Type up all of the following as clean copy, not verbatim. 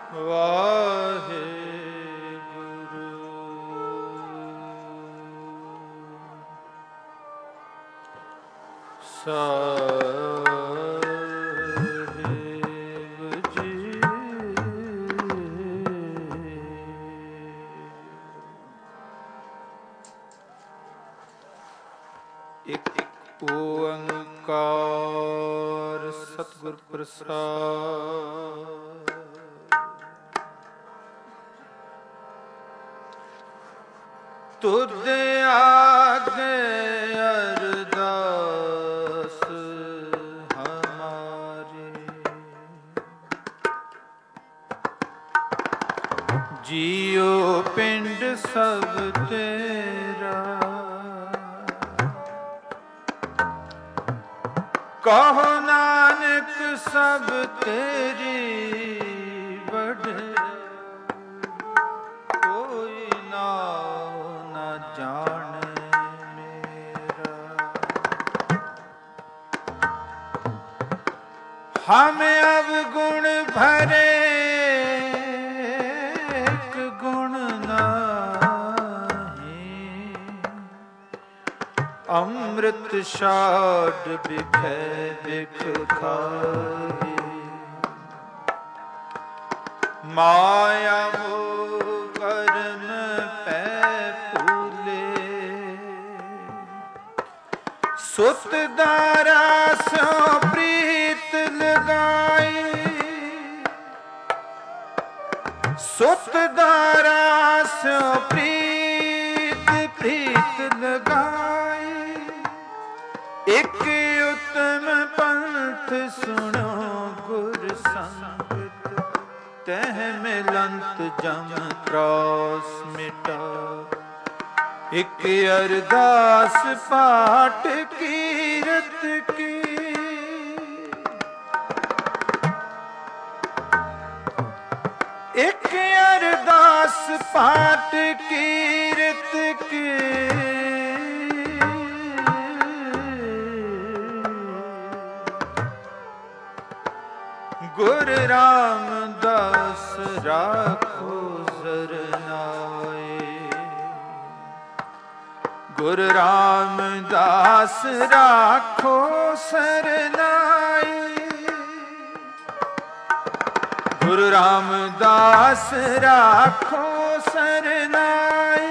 ਵਾਹਿਗੁਰੂ। ਸਾਹਿਬ ਜੀ। ਇੱਕ ਓੰਕਾਰ ਸਤਿਗੁਰ ਪ੍ਰਸਾਦਿ। ਤੁਧ ਆਗੇ ਅਰਦਾਸ ਹਮਾਰੀ, ਜੀਉ ਪਿੰਡ ਸਭ ਤੇਰਾ, ਕਹੋ ਨਾਨਕ ਸਭ ਤੇਰੀ ਵਡਿਆਈ, ਕੋਈ ਨਾਉ ਨ ਜਾਣੈ ਮੇਰਾ। ਹਮ ਅਵਗੁਣ ਭਰੇ ਇੱਕ ਗੁਣ ਨਾਹੀ, ਅੰਮ੍ਰਿਤ ਛਾਡ ਬਿਖੈ ਬਿਖ ਖਾਹੀ। ਮਾਇਆ ਮੋਹ ਕਰਮ ਪੈ ਭੂਲੇ, ਸੁਤ ਦਾਰਾ ਸਿਉ ਪ੍ਰੀਤ ਲਗਾਈ, ਸੁਤ ਦਾਰਾ ਸਿਉ ਪ੍ਰੀਤ ਲਗਾਈ। ਇਕ ਉਤਮ ਪੰਥ ਸੁਣੋ ਗੁਰ ਸੰਗਤ, ਤਹ ਮਿਲੰਤ ਜਮ ਤਰਾਸ ਮਿਟਾ। ਇਕ ਅਰਦਾਸ ਪਾਠ ਕੀਰਤ ਕੀ, ਇਕ ਅਰਦਾਸ ਪਾਠ ਕੀਰਤ ਕੀ। ਗੁਰ ਰਾਮਦਾਸ ਰਾਖੋ ਸਰਨਾਏ, ਗੁਰ ਰਾਮਦਾਸ ਰਾਖੋ ਸਰਨਾਏ, ਗੁਰੂ ਰਾਮਦਾਸ ਰਾਖੋ ਸਰਨਾਏ,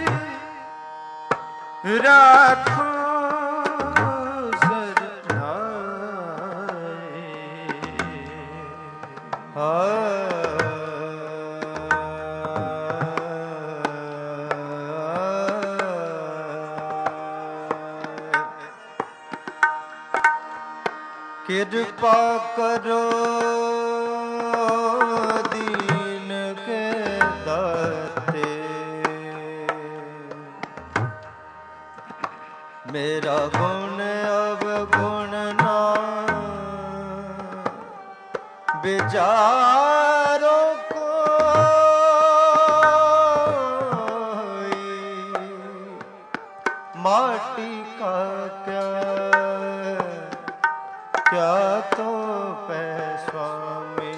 ਰਾਖੋ ਕਿਰਪਾ ਕਰੋ ਦੀਨ ਕੇ ਦਾਤੇ, ਮੇਰਾ ਗੁਣ ਅਵਗੁਣ ਨਾ ਵਿਚਾਰੋ ਕੋਈ, ਮਾਟੀ ਕਾ ਕਿਆ ਤੋ ਪੈ ਸੁਆਮੀ।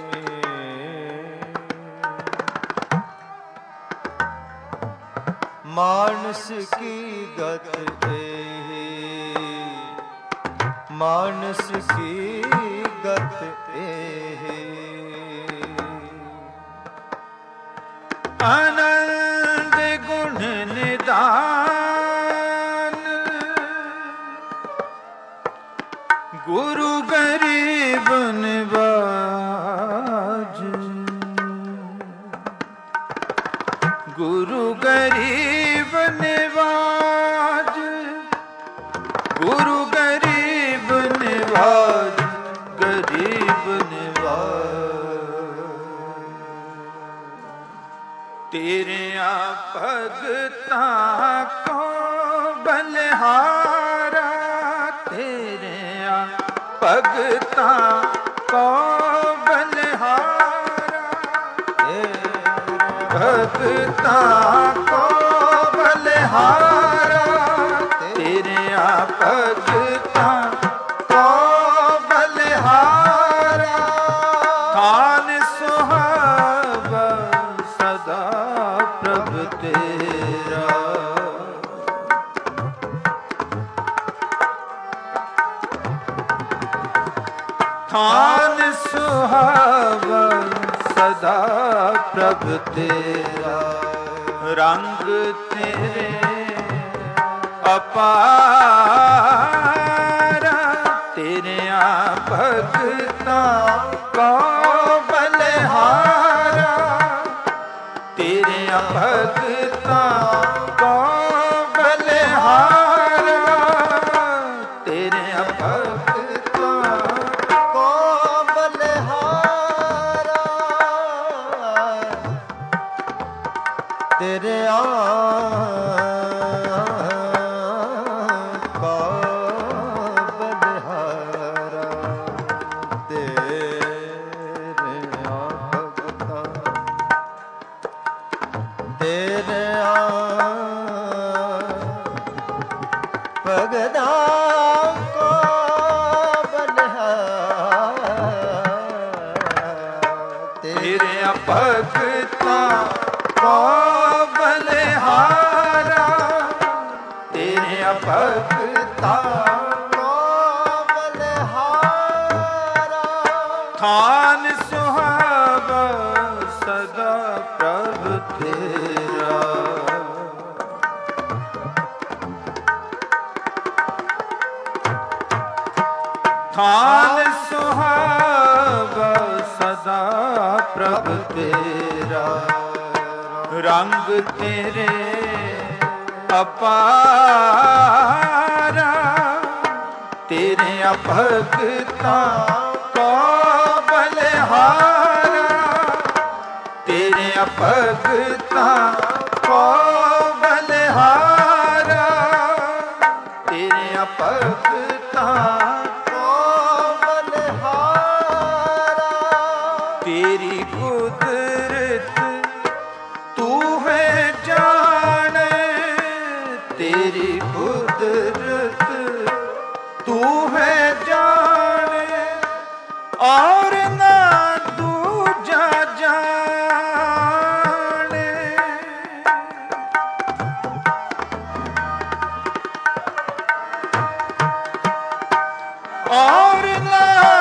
ਮਾਨਸ ਕੀ ਗਤ ਏਹੀ, ਮਾਨਸ ਕੀ ਗਤ ਏਹੀ। ਆਨੰਦ ਗੁਣ ਨਿਦਾਨ, ਗੁਰੂ ਗਰੀਬ ਨਿਵਾਜ, ਗੁਰੂ ਗਰੀਬ ਨਿਵਾਜ, ਗੁਰੂ ਗਰੀਬ ਨਿਵਾਜ, ਗਰੀਬ ਨਿਵਾਜ। ਤੇਰਿਆਂ ਭਗਤਾਂ ਕੋ ਬਲਿਹਾਰਾ, ਤੇਰਿਆਂ ਭਗਤਾਂ ਕੋ ਬਲਿਹਾਰਾ, ਭਗਤਾਂ ਕੋ ਬਲਿਹਾਰਾ, ਤੇਰਿਆਂ ਭਗਤਾਂ ਕੋ ਬਲਿਹਾਰਾ। ਥਾਨ ਸੁਹਾਵਾ ਤੇਰਾ। ਥਾਨ ਸੁਹਾਵਾ ਸਦਾ ਪ੍ਰਭ ਤੇਰਾ, ਰੰਗ ਤੇਰੇ ਅਪਾਰ, ਤੇਰਿਆਂ ਭਗਤਾਂ ਕੋ ਬਲਿਹਾਰਾ, ਤੇਰਿਆਂ ਭਗਤਾਂ ਕੋ ਬਲਿਹਾਰਾ, ਤੇਰਿਆਂ ਭਗਤਾਂ ਕੋ ਬਲਿਹਾਰਾ, ਤੇਰਿਆਂ ਭਗਤਾਂ ਕੋ ਬਲਿਹਾਰਾ, ਤੇਰਿਆਂ ਭਗਤਾਂ ਕੋ ਬਲਿਹਾਰਾ, ਥਾਨ ਸੁਹਾਵਾ ਸਦਾ ਪ੍ਰਭ ਤੇਰਾ। ਥਾਨ ਸੁਹਾਵਾ ਸਦਾ ਪ੍ਰਭ ਤੇਰਾ, ਰੰਗ ਤੇਰੇ ਅਪਾਰਾ, ਤੇਰਿਆਂ ਭਗਤਾਂ ਕੋ ਬਲਿਹਾਰਾ, ਤੇਰਿਆਂ ਭਗਤਾਂ ਕੋ ਬਲਿਹਾਰਾ, ਤੇਰਿਆਂ ਭਗਤਾਂ ਤੇਰੀ ਕੁਦਰਤ ਤੂੰ ਹੈ ਜਾਣੇ, ਤੇਰੀ ਕੁਦਰਤ ਤੂੰ ਹੈ ਜਾਣੇ, ਔਰ ਨਾ ਦੂਜਾ ਜਾਣੇ, ਔਰ ਨਾ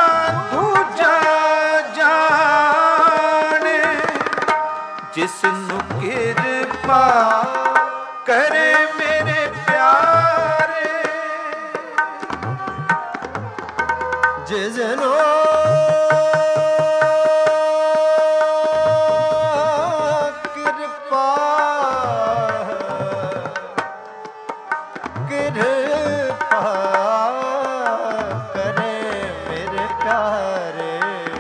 ਜਿਸ ਨੂੰ ਕਿਰਪਾ ਕਰੇ ਮੇਰੇ ਪਿਆਰੇ, ਜਿਸ ਨੂੰ ਕਿਰਪਾ ਕਰੇ ਮੇਰੇ ਪਿਆਰੇ,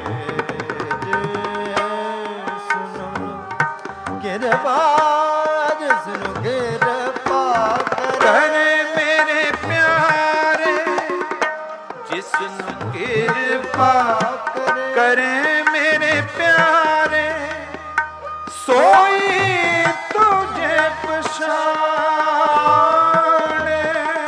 ਕਿਰਪਾ ਜਿਸ ਨੂੰ ਕਿਰਪਾ ਕਰੇ ਮੇਰੇ ਪਿਆਰੇ, ਜਿਸ ਨੂੰ ਕਿਰਪਾ ਕਰੇ ਮੇਰੇ ਪਿਆਰੇ, ਸੋਈ ਤੁਝੇ ਪਛਾਣੇ,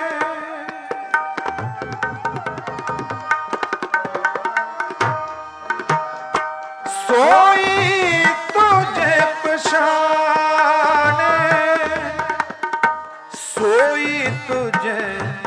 ਸੋਈ ਤੁਝੇ ਪਛਾਣੇ, ਸੋਈ ਤੁਝੇ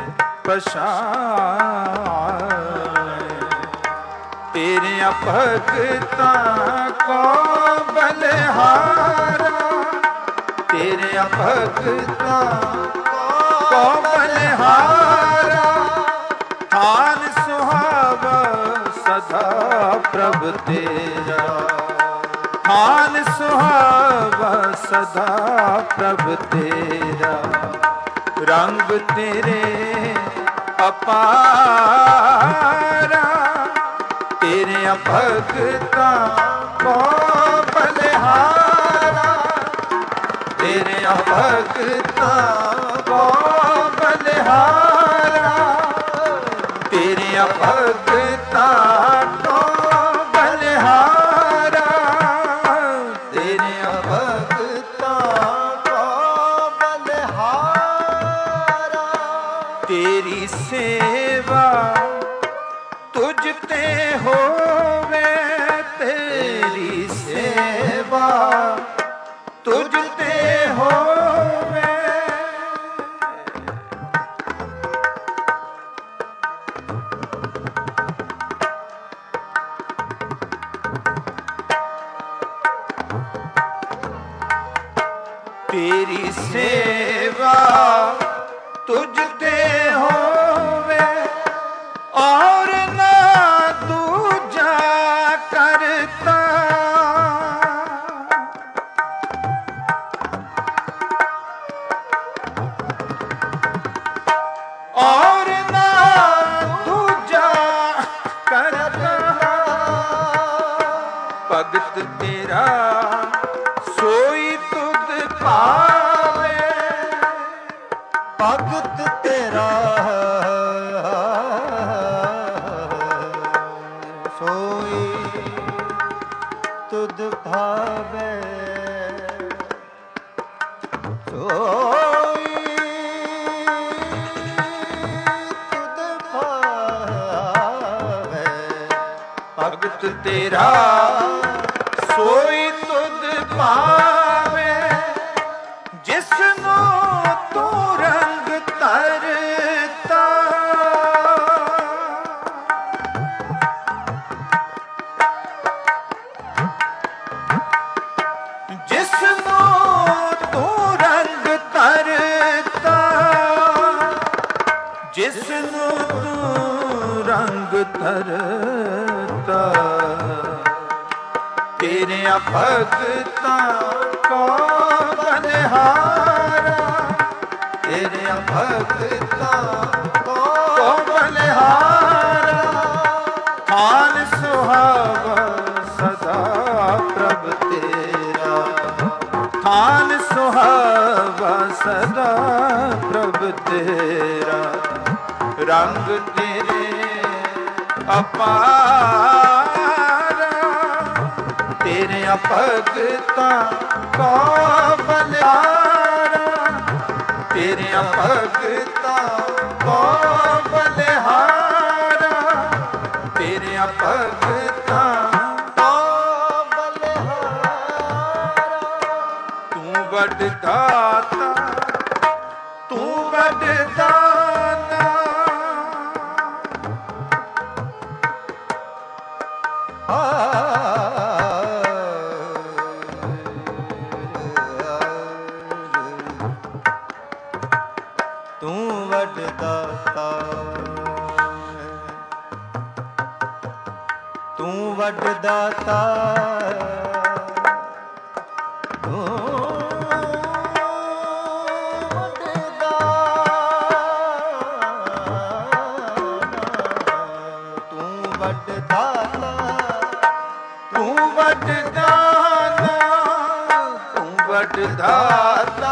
ਪਛਾਣੇ, ਤੇਰਿਆਂ ਭਗਤਾਂ ਕੋ ਬਲਿਹਾਰਾ, ਤੇਰਿਆਂ ਭਗਤਾਂ ਕੋ ਬਲਿਹਾਰਾ, ਥਾਨ ਸੁਹਾਵਾ ਸਦਾ ਪ੍ਰਭ ਤੇਰਾ, ਥਾਨ ਸੁਹਾਵਾ ਸਦਾ ਪ੍ਰਭ ਤੇਰਾ, ਰੰਗ ਤੇਰੇ ਅਪਾਰਾ, ਤੇਰਿਆਂ ਭਗਤਾਂ ਕੋ ਬਲਿਹਾਰਾ, ਤੇਰਿਆਂ ਭਗਤਾਂ ਕੋ ਬਲਿਹਾਰਾ, ਤੇਰਿਆਂ ਭਗਤਾਂ ਕੋ ਬਲਿਹਾਰਾ, ਤੇਰਿਆਂ ਭਗਤਾਂ ਕੋ ਬਲਿਹਾਰਾ, ਤੇਰੀ ਸੇਵਾ ਤੁਝ ਤੇ ਹੋਵੇ, ਤੇਰੀ ਸੇਵਾ ਤੁਝ ਤੇ ਹੋ ਤੇਰੀ ਸੇਵਾ ਤੁਝ ਤੇ ਹੋਵੇ ਔਰ ਨਾ ਦੂਜਾ ਕਰਤਾ। ਔਰ ਨਾ ਦੂਜਾ ਕਰਤਾ। ਭਗਤ ਤੇਰਾ ਸੋਈ ਤੁਧ ਭਾਵੇ। ਭਗਤ ਤੇਰਾ ਸੋਈ ਤੁਧ ਭਾਵੇ। ਸੋਈ ਤੁਧ ਭਾਵੇ। ਭਗਤ ਤੇਰਾ ਸੋਈ ਤੁਧ ਭਾਵੇ। ਜਿਸ ਨੂੰ ਤੂੰ ਰੰਗ ਧਰਤਾ। ਜਿਸ ਨੂੰ ਤੂੰ ਰੰਗ ਧਰਤਾ। ਜਿਸ ਨੂੰ ਤੂੰ ਰੰਗ ਧਰਤਾ। ਤੇਰਿਆਂ ਭਗਤਾਂ ਕੋ ਬਲਿਹਾਰਾ। ਤੇਰਿਆਂ ਭਗਤਾਂ ਕੋ ਬਲਿਹਾਰਾ। ਥਾਨ ਸੁਹਾਵਾ ਸਦਾ ਪ੍ਰਭ ਤੇਰਾ। ਥਾਨ ਸੁਹਾਵਾ ਸਦਾ ਪ੍ਰਭ ਤੇਰਾ। ਰੰਗ ਤੇਰੇ ਅਪਾਰਾ। ਤੇਰਿਆਂ ਭਗਤਾਂ ਕੋ ਬਲਿਹਾਰਾ। ਤੇਰਿਆਂ ਭਗਤਾਂ ਕੋ ਬਲਿਹਾਰਾ। ਤੇਰਿਆਂ ਭਗਤਾਂ ਕੋ ਬਲਿਹਾਰਾ। ਤੂੰ ਵੱਡ ਦਾਤਾ ਤੂੰ ਵੱਡ ਦਾਨਾ। ਤੂੰ ਵੱਡ ਦਾਤਾ। ਤੂੰ ਵੱਡ ਦਾਤਾ। ਤੂੰ ਵੱਡ ਦਾਤਾ। ਤੂੰ ਵੱਡ ਦਾਤਾ। ਤੂੰ ਵੱਡ ਦਾਨਾ ਤੂੰ ਵੱਡ ਦਾਤਾ।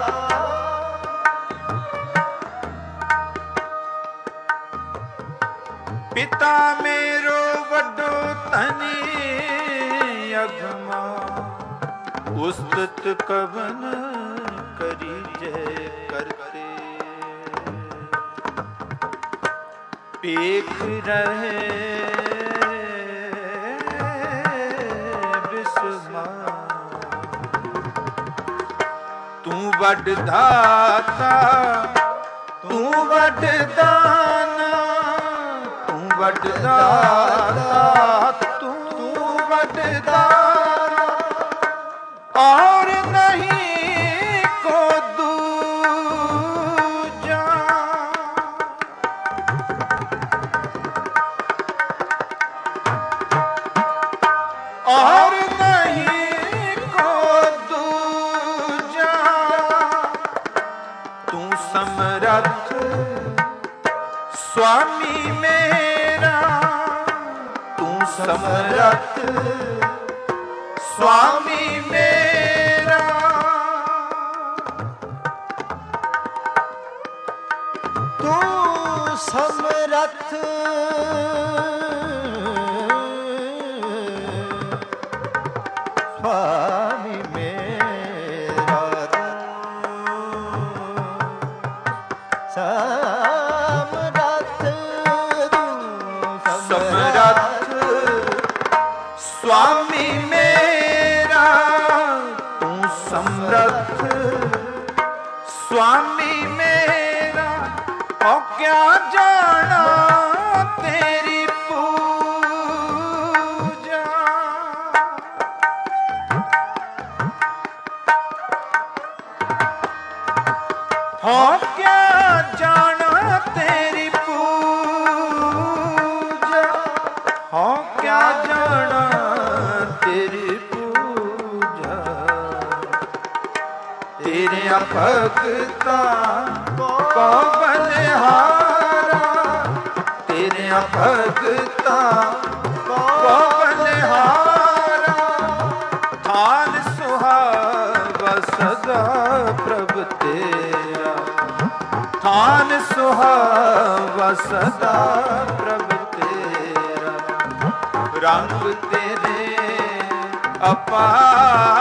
ਪਿਤਾ ਮੇਰੋ ਵੱਡੋ ਧਨੀ ਅਗਮਾ। ਉਸਤਤ ਕਵਨ ਕਰੀ ਜੈ ਕਰਤੇ। ਪੇਖ ਰਹੇ ਬਿਸਮਾ। ਤੂੰ ਵੱਡ ਦਾਤਾ ਤੂੰ ਵੱਡ ਦਾਨਾ। ਤੂੰ ਵੱਡ ਦਾਤਾ ਤੂੰ ਵੱਡ ਦਾਨਾ। ਔਰ ਨਹੀਂ ਕੋ ਦੂਜਾ। ਔਰ ਨਹੀਂ ਕੋ ਦੂਜਾ। ਤੂੰ ਸਮਰੱਥ ਸੁਆਮੀ ਮੇਰਾ। ਤੂੰ ਸਮਰੱਥ ਸੁਆਮੀ ਮੇਰਾ। ਤੂੰ ਸਮਰੱਥ ਸੁਆਮੀ ਮੇਰਾ। ਸਮਰੱਥ ਤੂੰ ਸਮਰੱਥ ਸੁਆਮੀ ਮੇਰਾ। ਤੂੰ ਸਮਰੱਥ ਸੁਆਮੀ ਮੇਰਾ। ਔ ਕਿਆ ਜਾਣਾ ਤੇਰੀ ਪੂਜਾ। ਭਗਤਾਂ ਕੋ ਬਲਿਹਾਰਾ, ਤੇਰੇ ਭਗਤਾਂ ਕੋ ਬਲਿਹਾਰਾ। ਥਾਨ ਸੁਹਾਵਾ ਸਦਾ ਪ੍ਰਭ ਤੇਰਾ, ਥਾਨ ਸੁਹਾਵਾ ਸਦਾ ਪ੍ਰਭ ਤੇਰਾ। ਰੰਗ ਤੇਰੇ ਅਪਾਰਾ,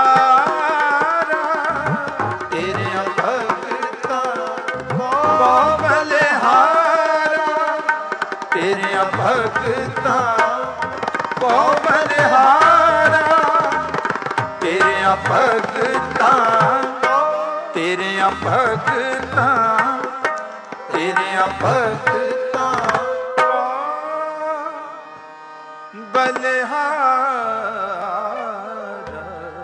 ਤੇਰੇ ਭਗਤਾਂ ਕੋ ਬਲਿਹਾਰਾ, ਤੇਰੇ ਭਗਤਾਂ ਕੋ ਬਲਿਹਾਰਾ। ਤੇਰੇ ਭਗਤਾਂ, ਤੇਰੇ ਭਗਤਾਂ, ਤੇਰੇ ਭਗਤਾਂ ਬਲਿਹਾਰਾ।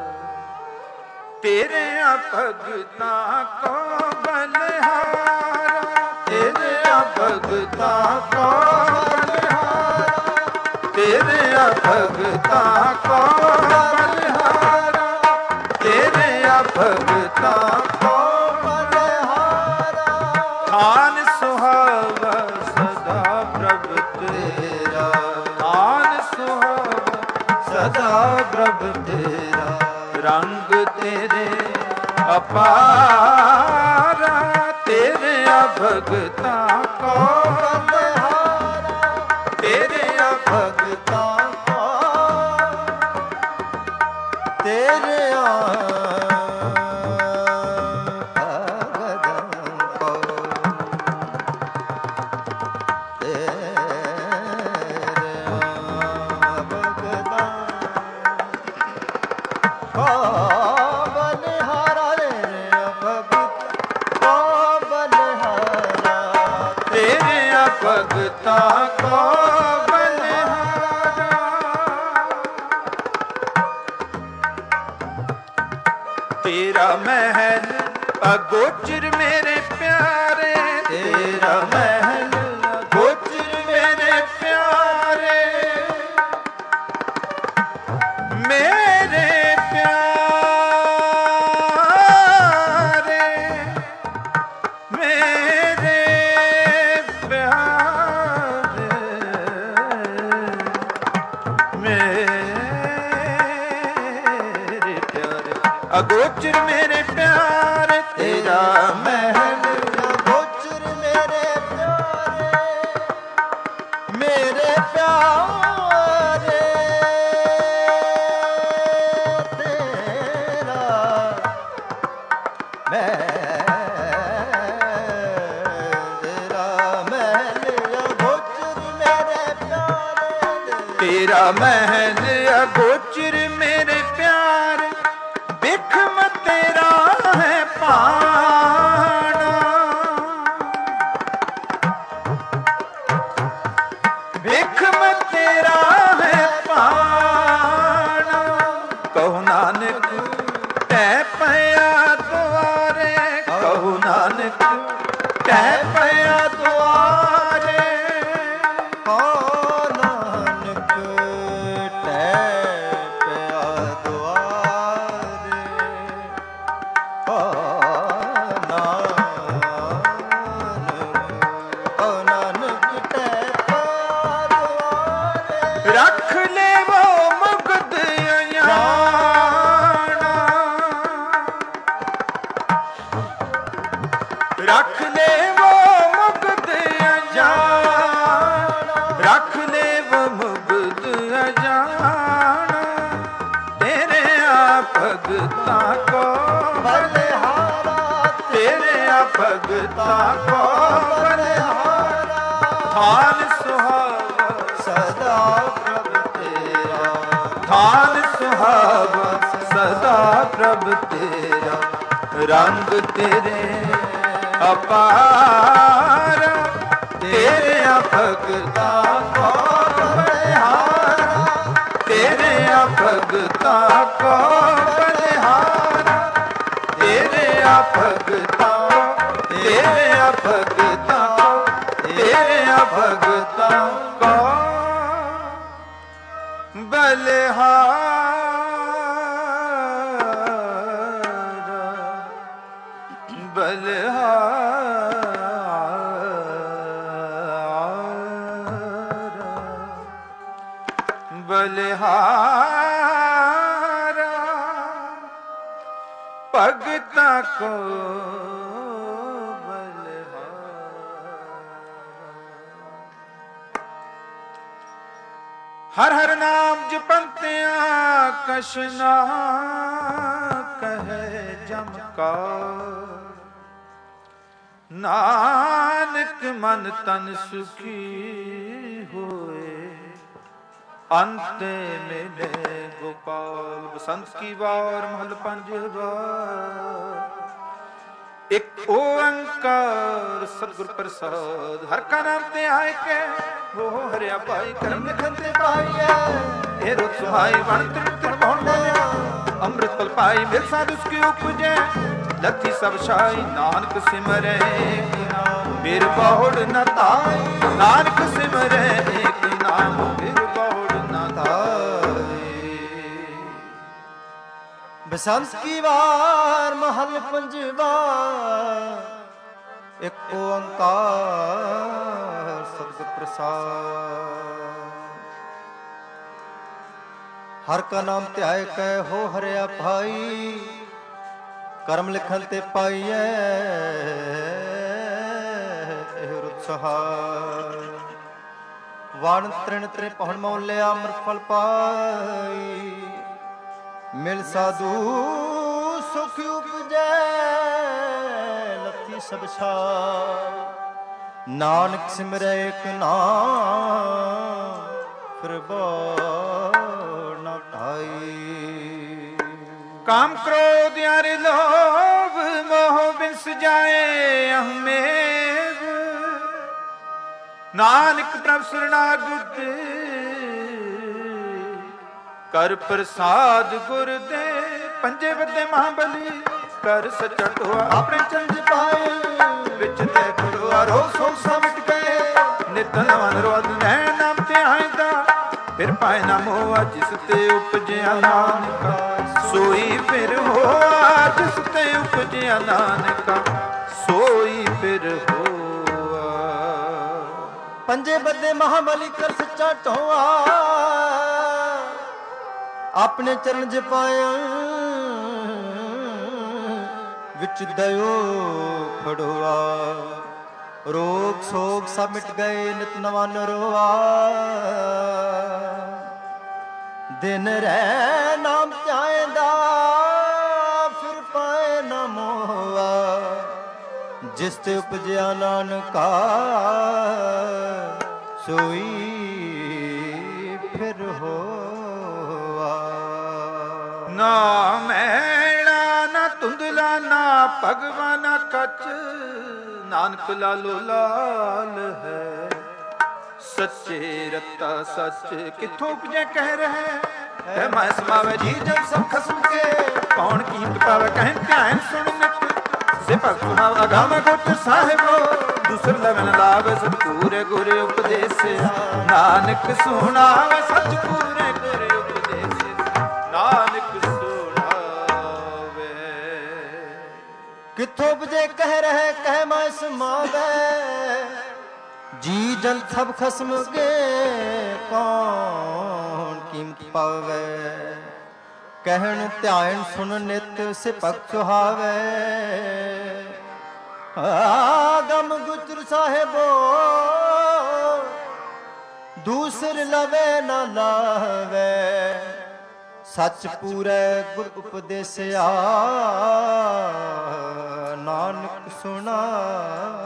ਤੇਰੇ ਭਗਤਾਂ ਕੋ ਬਲਿਹਾਰਾ, ਤੇਰੇ ਭਗਤਾਂ ਕੋ ਬਲਿਹਾਰਾ, ਤੇਰੇ ਭਗਤਾਂ ਕੋ ਬਲਿਹਾਰਾ, ਤੇਰੇ ਭਗਤਾਂ ਕੋ ਬਲਿਹਾਰਾ। ਥਾਨ ਸੁਹਾਵਾ ਸਦਾ ਪ੍ਰਭ ਤੇਰਾ, ਥਾਨ ਸੁਹਾਵਾ ਸਦਾ ਪ੍ਰਭ ਤੇਰਾ। ਰੰਗ ਤੇਰੇ ਅਪਾਰਾ, ਤੇਰੇ ਭਗਤਾਂ ਕੋ ਬਲਿਹਾਰਾ, ਤੇਰੇ ਭਗਤਾਂ ਕੋ, ਤੇਰੇ ਭਗਤਾਂ ਕੋ ਬਲਿਹਾਰਾ। ਤੇਰਾ ਮਹਿਲ ਅਗੋਚਰ ਮੇਰੇ ਪਿਆਰੇ, ਤੇਰਾ ਮਹਿਲ ਅਗੋਚਰ ਮੇਰੇ ਪਿਆਰੇ। ਮੇਰੇ ਪਿਆਰੇ, ਮੇਰੇ ਪਿਆਰੇ, ਮੇਰੇ ਪਿਆਰੇ। ਅਗੋਚਰ ਮੇਰੇ ਪਿਆਰੇ, ਤੇਰਾ ਮਹਿਲ ਅਗੋਚਰ ਮੇਰੇ ਪਿਆਰੇ, ਮੇਰੇ ਪਿਆਰੇ। ਤੇਰਾ ਤੇਰਾ ਮਹਿਲ ਅਗੋਚਰ ਮੇਰੇ ਪਿਆਰੇ। ਬਿਖਮ ਤੇਰਾ ਹੈ ਭਾਣਾ, ਬਿਖਮ ਤੇਰਾ ਹੈ ਭਾਣਾ। ਕਹੋ ਨਾਨਕ ਕਹਿ ਪਿਆ ਦੁਆਰੇ, ਕਹੋ ਨਾਨਕ ਕਹਿ ਪਿਆ ਦੁਆਰੇ। ਰੱਖ ਲੇਵੋ ਮੁਕਤ ਅਜਾਣਾ, ਰੱਖ ਲੇਵੋ ਮੁਕਤ ਅਜਾਣਾ, ਰੱਖ ਲੇਵੋ ਮੁਕਤ ਅਜਾਣਾ। ਤੇਰੇ ਭਗਤਾਂ ਕੋ ਬਲਿਹਾਰਾ, ਤੇਰੇ ਭਗਤਾਂ ਕੋ ਬਲਿਹਾਰਾ। ਥਾਨ ਸੁਹਾਵਾ ਸਦਾ ਪ੍ਰਭ ਤੇਰਾ, ਥਾਨ ਸੁਹਾਵਾ ਸਦਾ ਪ੍ਰਭ ਤੇਰਾ। ਰੰਗ ਤੇਰੇ ਅਪਾਰਾ, ਤੇਰੇ ਭਗਤਾਂ ਕੋ ਬਲਿਹਾਰਾ, ਤੇਰੇ ਭਗਤਾਂ ਕੋ ਬਲਿਹਾਰਾ। ਤੇਰੇ ਭਗਤਾਂ, ਤੇਰੇ ਭਗਤਾਂ ਕੋ, ਤੇਰੇ ਭਗਤਾਂ ਕੋ ਬਲਿਹਾਰਾ। ਭਗਤਾਂ ਕੋ ਹਰ ਹਰ ਨਾਮ ਜਪੰਤਿਆਂ ਕਛ ਨਾ ਕਹੇ ਜਮਕਾਰ। ਨਾਨਕ ਮਨ ਤਨ ਸੁਖੀ ਹੋਏ ਅੰਤੇ ਮਿਲੇ ਗੋਪਾਲ। ਬਸੰਤ ਕੀ ਵਾਰ ਮਹਲ ਪੰਜਵਾ। ਇੱਕ ਓੰਕਾਰ ਸਤਿਗੁਰ ਪ੍ਰਸਾਦ। ਹਰ ਕਾ ਨਾਮ ਤੇ ਆਏ ਕੇ ਹੋ ਹਰਿਆ ਭਾਈ ਕਰਮ ਲਿਖਨ ਤੇ ਪਾਈਐ। ਇਹ ਰੁਤ ਸੁਹਾਈ ਵਣ ਤ੍ਰਿਪਤਿ ਪਹੁੰਚ ਅੰਮ੍ਰਿਤ ਫਲ ਪਾਈ ਮਿਲ ਸਾਧੁ ਕੀ ਉਪਜੈ। ਲੱਥੀ ਸਭ ਛਾਈ ਨਾਨਕ ਸਿਮਰੈ ਏਕ ਨਾਮ ਬਿਰ ਬਹੁੜ ਨ ਧਾਈ। ਨਾਨਕ ਸਿਮਰੈ ਏਕ ਨਾਮ ਬਿਰ ਬਹੁੜ ਨ ਧਾਈ। ਬਸੰਤ ਕੀ ਵਾਰ ਮਹਲ ਪੰਜਵਾ। ਇੱਕ ਓੰਕਾਰ ਸਤਿਗੁਰ ਪ੍ਰਸਾਦ। ਹਰ ਕਾ ਨਾਮ ਧਿਆਏ ਕੈ ਹੋ ਹਰਿਆ ਭਾਈ। ਕਰਮ ਲਿਖਨ ਤੇ ਪਾਈਐ ਇਹ ਰੁਤ ਸਹਾਈ। ਵਣ ਤ੍ਰਿਣ ਤ੍ਰਿ ਪਹੁਣ ਮੌਲਿਆ ਅੰਮ੍ਰਿਤ ਫਲ ਪਾਈ। ਮਿਲ ਸਾਧੂ ਸੁਖ ਉਪਜੈ ਲੱਥੀ ਸਭ ਛਾਈ। ਨਾਨਕ ਸਿਮਰੈ ਏਕ ਨਾਮ ਫਿਰ ਬਹੁੜ ਨ ਧਾਈ। ਕਾਮ ਕ੍ਰੋਧ ਅਰ ਲੋਭ ਮੋਹ ਬਿਨਸ ਜਾਏ ਅਹਮੇਵ। ਨਾਨਕ ਪ੍ਰਭ ਸਰਣਾਗਤ ਕਰ ਪ੍ਰਸਾਦ ਗੁਰ ਦੇ। ਪੰਜੇ ਵੱਡੇ ਮਹਾਬਲੀ ਕਰ ਸੱਚਾ ਟੋਆ ਆਪਣੇ ਚੰਜ ਪਾਏ। ਵਿੱਚ ਤੇ ਖੜੋਆ ਰੋ ਸੋ ਸਮਟ ਗਏ। ਨਿਤ ਨਵਨ ਰੋਦ ਨੈਣ ਨਾਮ ਤੇ ਆਇਦਾ। ਫਿਰ ਪਾਏ ਨਾ ਮੋਆ ਜਿਸ ਤੇ ਉਪਜਿਆ ਨਾਨਕਾ। ਸੋਈ ਫਿਰ ਹੋਆ ਜਿਸ ਤੇ ਉਪਜਿਆ ਨਾਨਕਾ। ਸੋਈ ਫਿਰ ਹੋਆ। ਪੰਜੇ ਬੱਦੇ ਮਹਾਬਲੀ ਕਰ ਸੱਚਾ ਟੋਆ। ਆਪਣੇ ਚਰਨ ਜਪਾਇਆ ਵਿੱਚ ਦਇਓ ਖੜੋਆ। ਰੋਗ ਸੋਗ ਸਭ ਮਿਟ ਗਏ ਨਿਤ ਨਵਾਂ ਨਰੋਆ। ਦਿਨ ਰਹਿ ਨਾਮ ਧਿਆਇਂਦਾ ਫਿਰ ਪਾਏ ਨਾ ਮੋਆ। ਜਿਸ ਤੇ ਉਪਜਿਆ ਨਾਨਕਾ ਸੋਈ ਫਿਰ ਹੋਆ। ਨਾ ਮੈਲਾ ਨਾ ਧੁੰਦਲਾ ਨਾ ਭਗਵਾਨਾ ਕੱਚ। ਨਾਨਕ ਲਾਲੋ ਲਾਲ ਹੈ ਸੱਚੇ ਰਤਾ ਸੱਚ। ਕਿੱਥੋਂ ਉਪਜੈ ਕਹਿ ਰਹਿ ਹੈ ਮੈਂ ਸਮਾਵੇ ਜੀ ਜਨ ਸਭ ਖਸਮ ਕੇ। ਕੌਣ ਕੀਮਤ ਪਾਵੇ ਕਹਿ ਧਿਆਨ ਸੁਣ ਨਿਤ। ਸੇ ਭਗਤ ਸੁਣਾਵ ਅਗਾਮ ਗੋਚਰ ਸਾਹਿਬੋ। ਦੂਸਰ ਲਵਨ ਲਾਭ ਸਤਿਪੂਰੇ ਗੁਰ ਉਪਦੇਸਿਆ। ਨਾਨਕ ਸੁਣਾਵੇ ਸਤਿਪੂਰੇ ਗੁਰ ਉਪਦੇਸਿਆ। ਨਾਨਕ ਸੁਣਾਵੇ। ਕਿੱਥੋਂ ਉਪਜੇ ਕਹਿ ਰਹਿ ਕਹਿ ਮੈਂ ਸਮਾਵੇ। ਜੀ ਜਨ ਸਭ ਖਸਮ ਗਏ ਕੌਣ ਕੀਮਤ ਪਾਵੇ। ਕਹਿਣ ਧਿਆਨ ਸੁਣ ਨਿਤ ਸੇ ਭਗਤ ਸੁਹਾਵੇ। ਆਗਮ ਗੁਚਰ ਸਾਹਿਬੋ ਦੂਸਰ ਲਵੇ ਨਾ ਲਾਵੇ। ਸੱਚ ਪੂਰੇ ਗੁਰ ਉਪਦੇਸਿਆ। ਨਾਨਕ ਸੁਣਾਵੇ।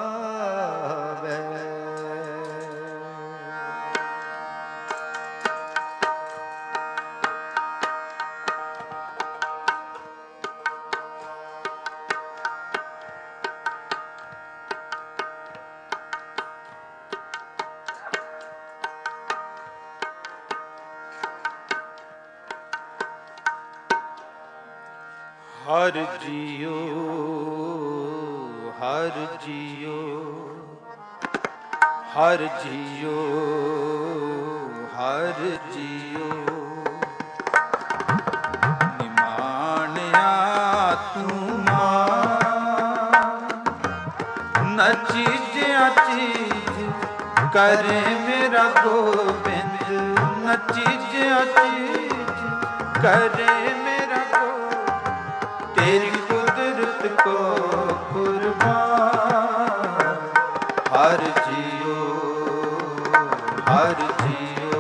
ਹਰ ਜੀਓ ਹਰ ਜੀਓ ਹਰ ਜੀਓ ਹਰ ਜੀਓ। ਨਿਮਾਣਿਆ ਤੂੰ ਨ ਚੀਜ਼ਿਆ ਚੀਜ਼ ਕਰੇ ਮੇਰਾ ਗੋਬਿੰਦ। ਨ ਚੀਜ਼ਿਆ ਚੀਜ਼ ਕਰੇ ਮੇਰਾ ਗੋਬਿੰਦ। ਤੇਰੀ को कुर्बान। हर जियो हर जियो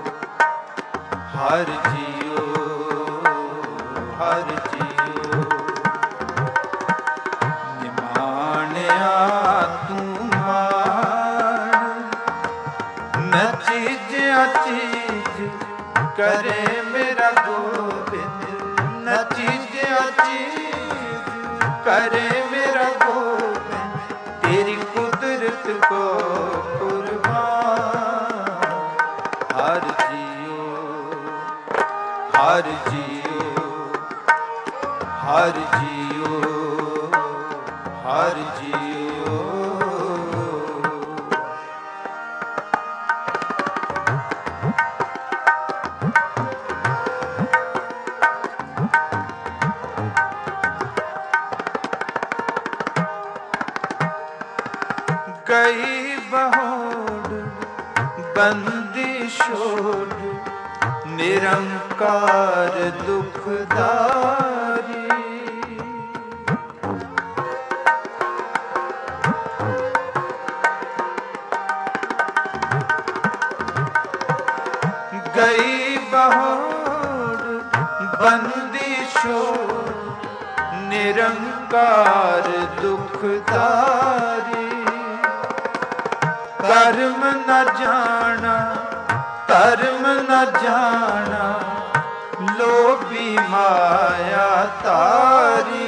हर जियो हर जियो। निमाणिया तू मान न चीज अचीज करे मेरा गोबिंद। न चीज अचीज करे मेरा गोबिंद। तेरी कुदरत को कुर्बान। हर जियो हर जियो हर जियो हर जियो। गई बहोड़ बंदी छोड़ निरंकार दुखदारी। गई बहोड़ बंदी छोड़ निरंकार दुखदारी। कर्म न जाना धर्म न जाना लोभी माया तारी।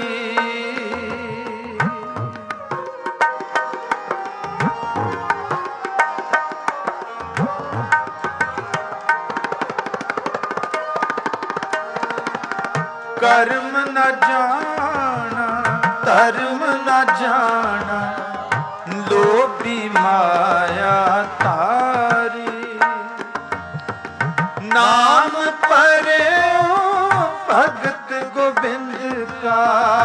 कर्म न जाना धर्म न जाना लोभी माया तारी। नाम परे भगत गोबिंद का।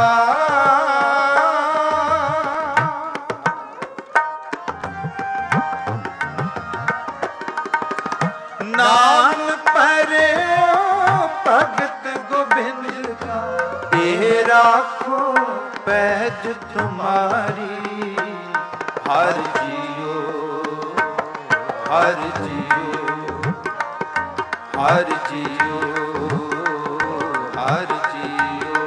नाम परे भगत गोबिंद का। ये राखो पैज तुम्हारी। हर जियो हर जियो हर जियो हर जियो।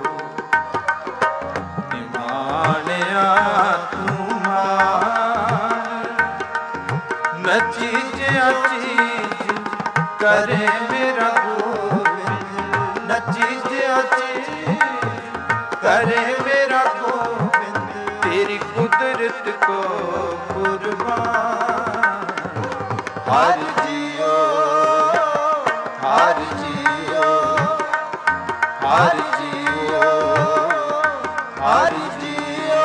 निमाणिया तू मान न चीज अचीज करे मेरा गोबिंद। न चीज अचीज करे मेरा गोबिंद। तेरी कुदरत को कुर्बान। हर जियो हर जियो हर जियो हर जियो।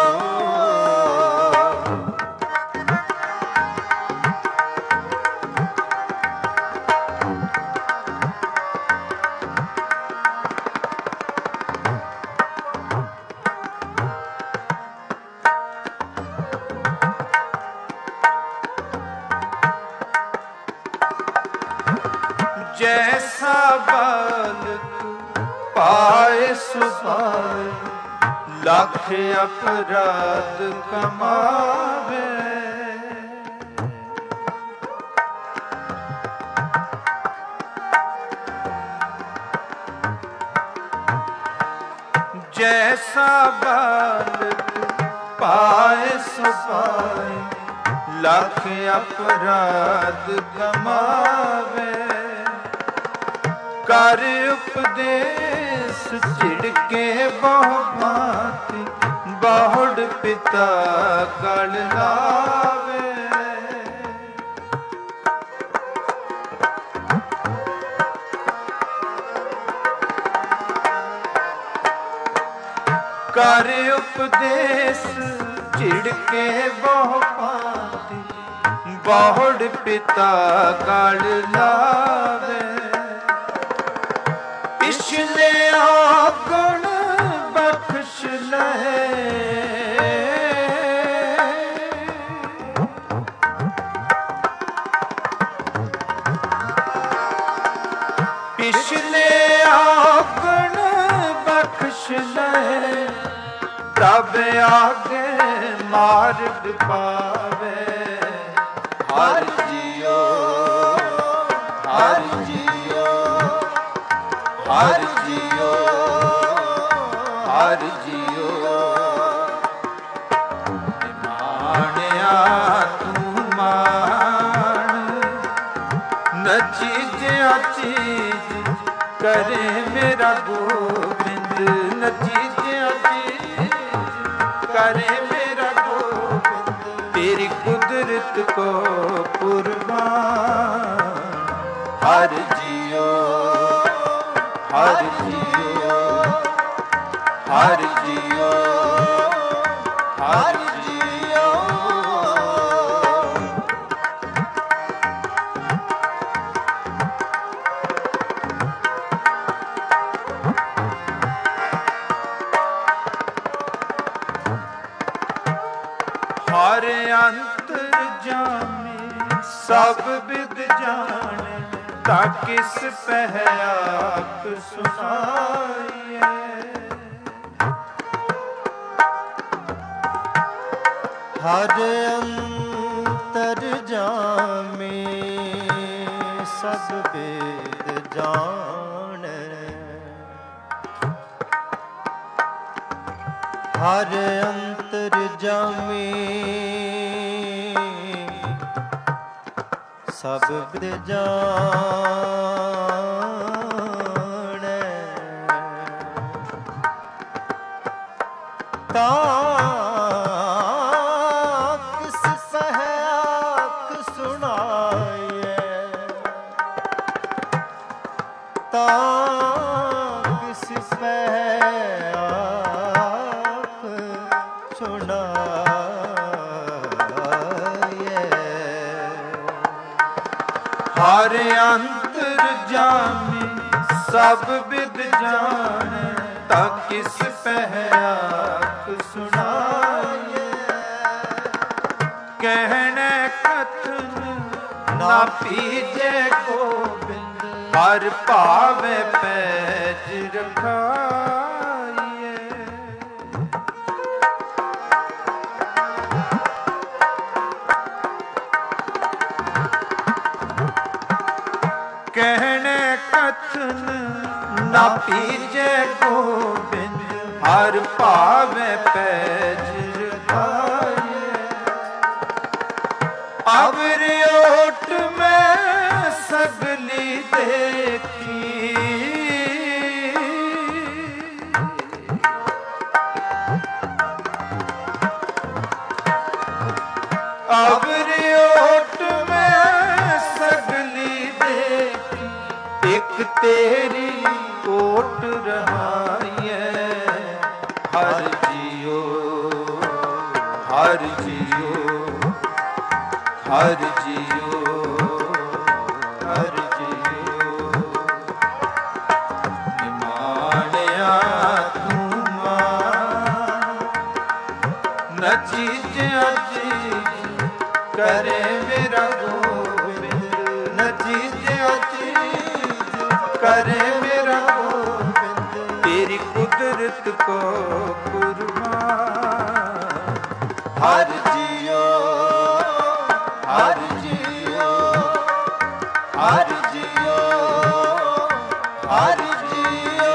जैसा बालक पाए सुपाए लाख अपराध कमावे। जैसा बालक पाए सुपाए लाख अपराध कमावे। कर उपदेश छिड़के बहु भांति बहुड़ पिता गल लावे। कर उपदेश छिड़के बहु भांति बहुड़ पिता गल लावे। पिछले आगुण बख्श लहे। पिछले आगुण बख्श लहे। ਪ੍ਰਭ ਆਗੇ ਮਾਰਗ ਪਾਵੇ। ਹਰਿ ਜੀਓ ਹਰਿ ਜੀਓ ਹਰਿ ਜੀਓ ਹਰਿ ਜੀਓ। ਮਾਣਿਆ ਤੂੰ ਮਾਣ ਨ ਚੀਜ਼ਿਆ ਚੀਜ਼ ਕਰੇ ਮੇਰਾ ਗੋਬਿੰਦ। ਨ ਚੀਜ਼ਿਆ ਚੀਜ਼ ਕਰੇ ਮੇਰਾ ਗੋਬਿੰਦ। ਤੇਰੀ ਕੁਦਰਤ ਕੋ ਕੁਰਬਾਨ। ਹਰਿ ਜੀਓ ਹਰਿ ਜੀਓ ਹਰਿ ਜੀਓ ਹਰਿ ਜੀਓ। ਹਰ ਅੰਤਰ ਜਾਮੇ ਸਭ ਵਿਦ ਜਾਣੇ। ਤਾ ਕਿਸ ਪਹਿ ਆਪ ਸੁਨਾਈਏ। ਹਰ ਅੰਤਰ ਜਾਮੇ ਸਭ ਵੇਦ ਜਾਣੈ। ਹਰ ਅੰਤਰ ਜਾਮੇ ਸਭ ਵੇਦ ਜਾਣੈ। ਤਾ ਹਰ ਅੰਤਰ ਜਾਮੇ ਸਭ ਵਿਦ ਜਾਣੈ। ਤਾ ਕਿਸ ਪਹਿ ਆਖ ਸੁਣਾਈਐ। ਕਹਿਣੈ ਕਥਨ ਨਾ ਪੀਜੈ ਗੋਬਿੰਦ। ਹਰ ਭਾਵੈ ਪੈਜ ਰਖਾਈਐ। ਕਹਿਣੈ ਕਥਨ ਨਾ ਪੀਜੈ ਗੋਬਿੰਦ। ਹਰ ਭਾਵੈ ਪੈਜ ਰਖਾਈਐ। ਅਵਰ ਓਟ ਮੈਂ ਸਗਲੀ ਦੇਖੀ। ਅਵਰ ਓਟ ਮੈਂ ਸਗਲੀ ਦੇਖੀ। ਇਕ ਤੇਰੀ ਓਟ ਰਹਾਈਐ। ਹਰਿ ਜੀਓ ਹਰਿ ਜੀਓ ਹਰਿ ਜੀਓ ਹਰਿ ਜੀਓ। ਨਿਮਾਣਿਆ ਤੂੰ ਮਾਣ ਨ ਚੀਜ਼ਿਆ ਚੀਜ਼ ਕਰੇ ਮੇਰਾ ਗੋਬਿੰਦ। ਨ ਚੀਜ਼ਿਆ ਚੀਜ਼ ਕਰੇ ਮੇਰਾ ਗੋਬਿੰਦ। ਤੇਰੀ ਕੁਦਰਤ ਕੋ ਕੁਰਬਾਨ। ਹਰਿ ਜੀਓ ਹਰਿ ਜੀਓ ਹਰਿ ਜੀਓ ਹਰਿ ਜੀਓ।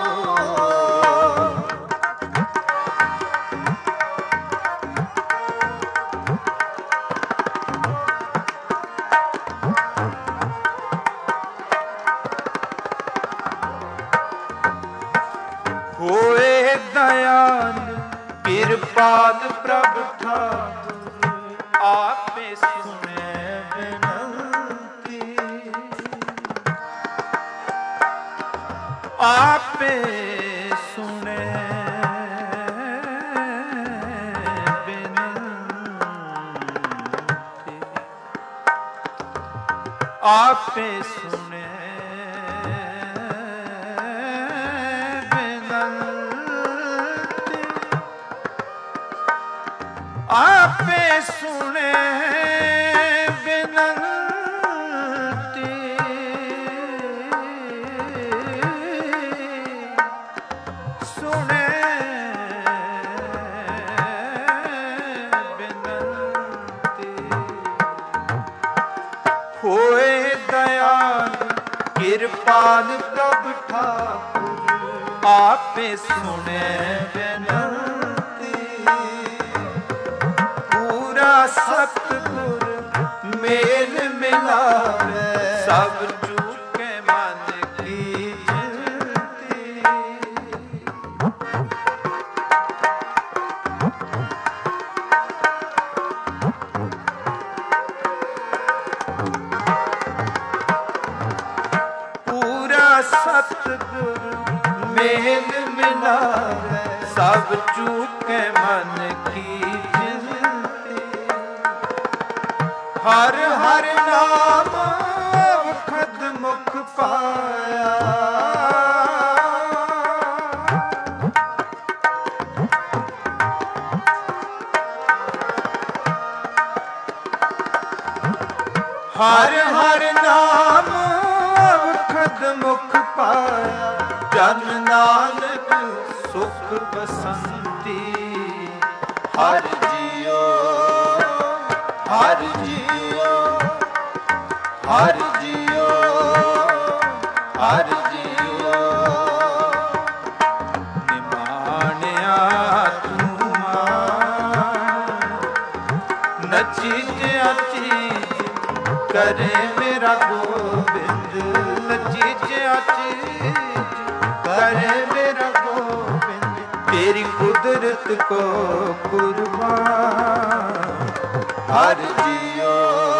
ਹੋਏ ਦਇਆਲ ਕਿਰਪਾਲ ਪ੍ਰਭ ਠਾਕੁਰ। ਆਪੇ ਸੁਣੈ ਬਿਨੰਤੀ। ਆਪੇ ਸੁਣੈ ਬਿਨੰਤੀ। ਆਪੇ ਸੁਣੈ ਆਪੇ ਸੁਣੇ ਬਿਨੰਤੀ। ਸੁਣੇ ਕਿਰਪਾਲ ਪ੍ਰਭ ਠਾਕੁਰ ਆਪੇ ਸੁਣੇ ਬੇਨੰਤੀ। ਪੂਰਾ ਸਤਿਗੁਰ ਮੇਲ ਮਿਲਾਵੇ ਸਭ ਚੂਕੇ ਮਨ ਕੀ ਜਿੰਤੀ। ਪੂਰਾ ਸਤਿਗੁਰ ਮੇਲ ਮਿਲਾਵੇ ਸਭ ਚੂਕੇ ਮਨ ਕੀ ਜਿੰਤੀ। ਹਰ ਹਰ ਨਾਮ ਵਖਦ ਮੁਖ ਪਾਇਆ। ਹਰ ਹਰ ਨਾਮ ਵਖਦ ਮੁਖ ਪਾਇਆ। ਜਨ ਨਾਨਕ ਸੁਖ ਬਸੰਤੀ। ਹਰ ਜੀਓ ਹਰ ਜੀਓ ਹਰ ਜੀਓ ਹਰ ਜੀਓ। ਨਿਮਾਣਿਆ ਤੂੰ ਮਾਨ ਨਚੀਜ ਅਚੀਜ ਕਰੇ ਮੇਰਾ ਗੋਬਿੰਦ। ਨਚੀਜ ਅਚੀਜ ਕਰੇ ਮੇਰਾ ਗੋਬਿੰਦ। ਤੇਰੀ ਕੁਦਰਤ ਕੋ ਕੁਰਬਾਨ। ਹਰ ਜੀਓ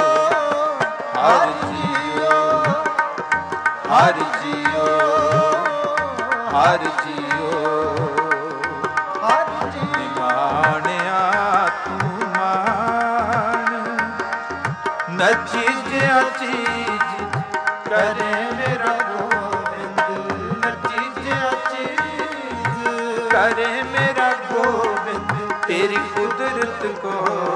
ਹਰ ਜੀਓ ਹਰ ਜੀਓ ਹਰ ਜੀਓ ਹਰ ਜੀਓ। ਨਿਮਾਣਿਆ ਤੂੰ ਮਾਨ ਨਚੀਜ ਅਚੀਜ ਕਰੇ ਮੇਰਾ ਗੋਬਿੰਦ। ਨਚੀਜ ਅਚੀਜ ਕਰੇ ਮੇਰਾ ਗੋਬਿੰਦ। ਤੇਰੀ ਕੁਦਰਤ ਕੋ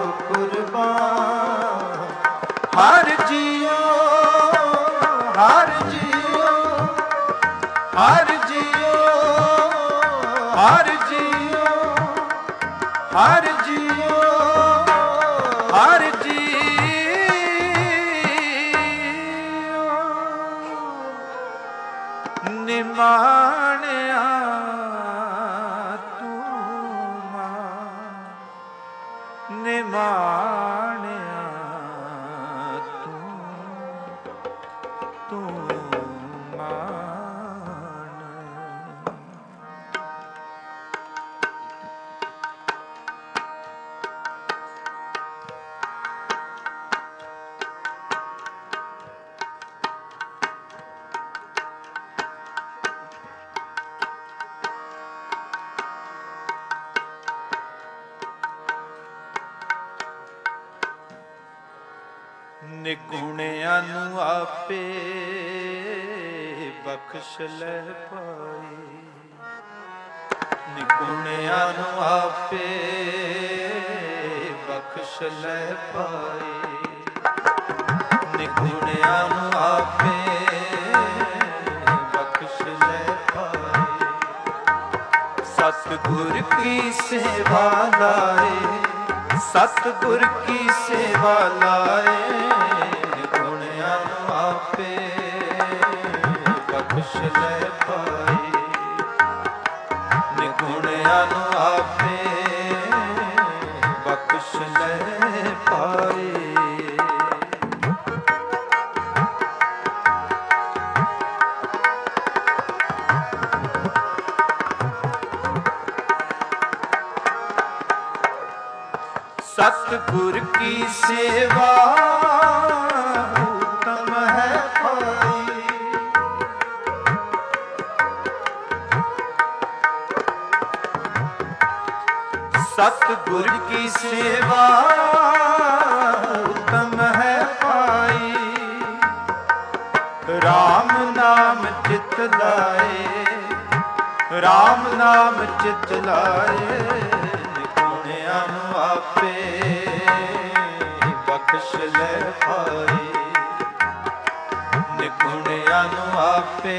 ਕੁਰਬਾਨ। ਹਰ ਜੀਓ ਹਰ ਜੀਓ ਹਰ ਜੀਓ ਹਰ ਜੀਓ ਹਰ ਜੀਓ ਹਰ ਜੀਓ। ਨਿਮਾਣਿਆ ਤੂੰ ਮਾਨ ਨਿਮਾਣਿਆ ਤੂੰ ਮਾਨ। ਨਿਗੁਣਿਆਂ ਨੂੰ ਆਪੇ ਬਖਸ਼ ਲੈ ਪਾਈ। ਨਿਗੁਣਿਆਂ ਨੂੰ ਆਪੇ ਬਖਸ਼ ਲੈ ਪਾਈ। ਨਿਗੁਣਿਆਂ ਨੂੰ ਆਪੇ ਬਖਸ਼ ਲੈ ਪਾਈ। ਸਤਿਗੁਰ ਕੀ ਸੇਵਾ ਲਾਏ ਸਤਿਗੁਰ ਕੀ ਸੇਵਾ ਲਾਏ। ਨਿਗੁਣਿਆਂ ਨੂੰ ਆਪੇ ਬਖਸ਼ ਲੈ ਪਾਈ। ਨਿਗੁਣਿਆਂ ਨੂੰ ਆਪੇ ਬਖਸ਼ ਲੈ ਪਾਈ। सतगुर की सेवा उत्तम है पाई। सतगुर की सेवा उत्तम है पाई। राम नाम चित लाए राम नाम चित लाए। ਨਿਗੁਣਿਆਂ ਨੂੰ ਆਪੇ ਬਖਸ਼ ਲੈ ਪਾਈ। ਨਿਗੁਣਿਆਂ ਨੂੰ ਆਪੇ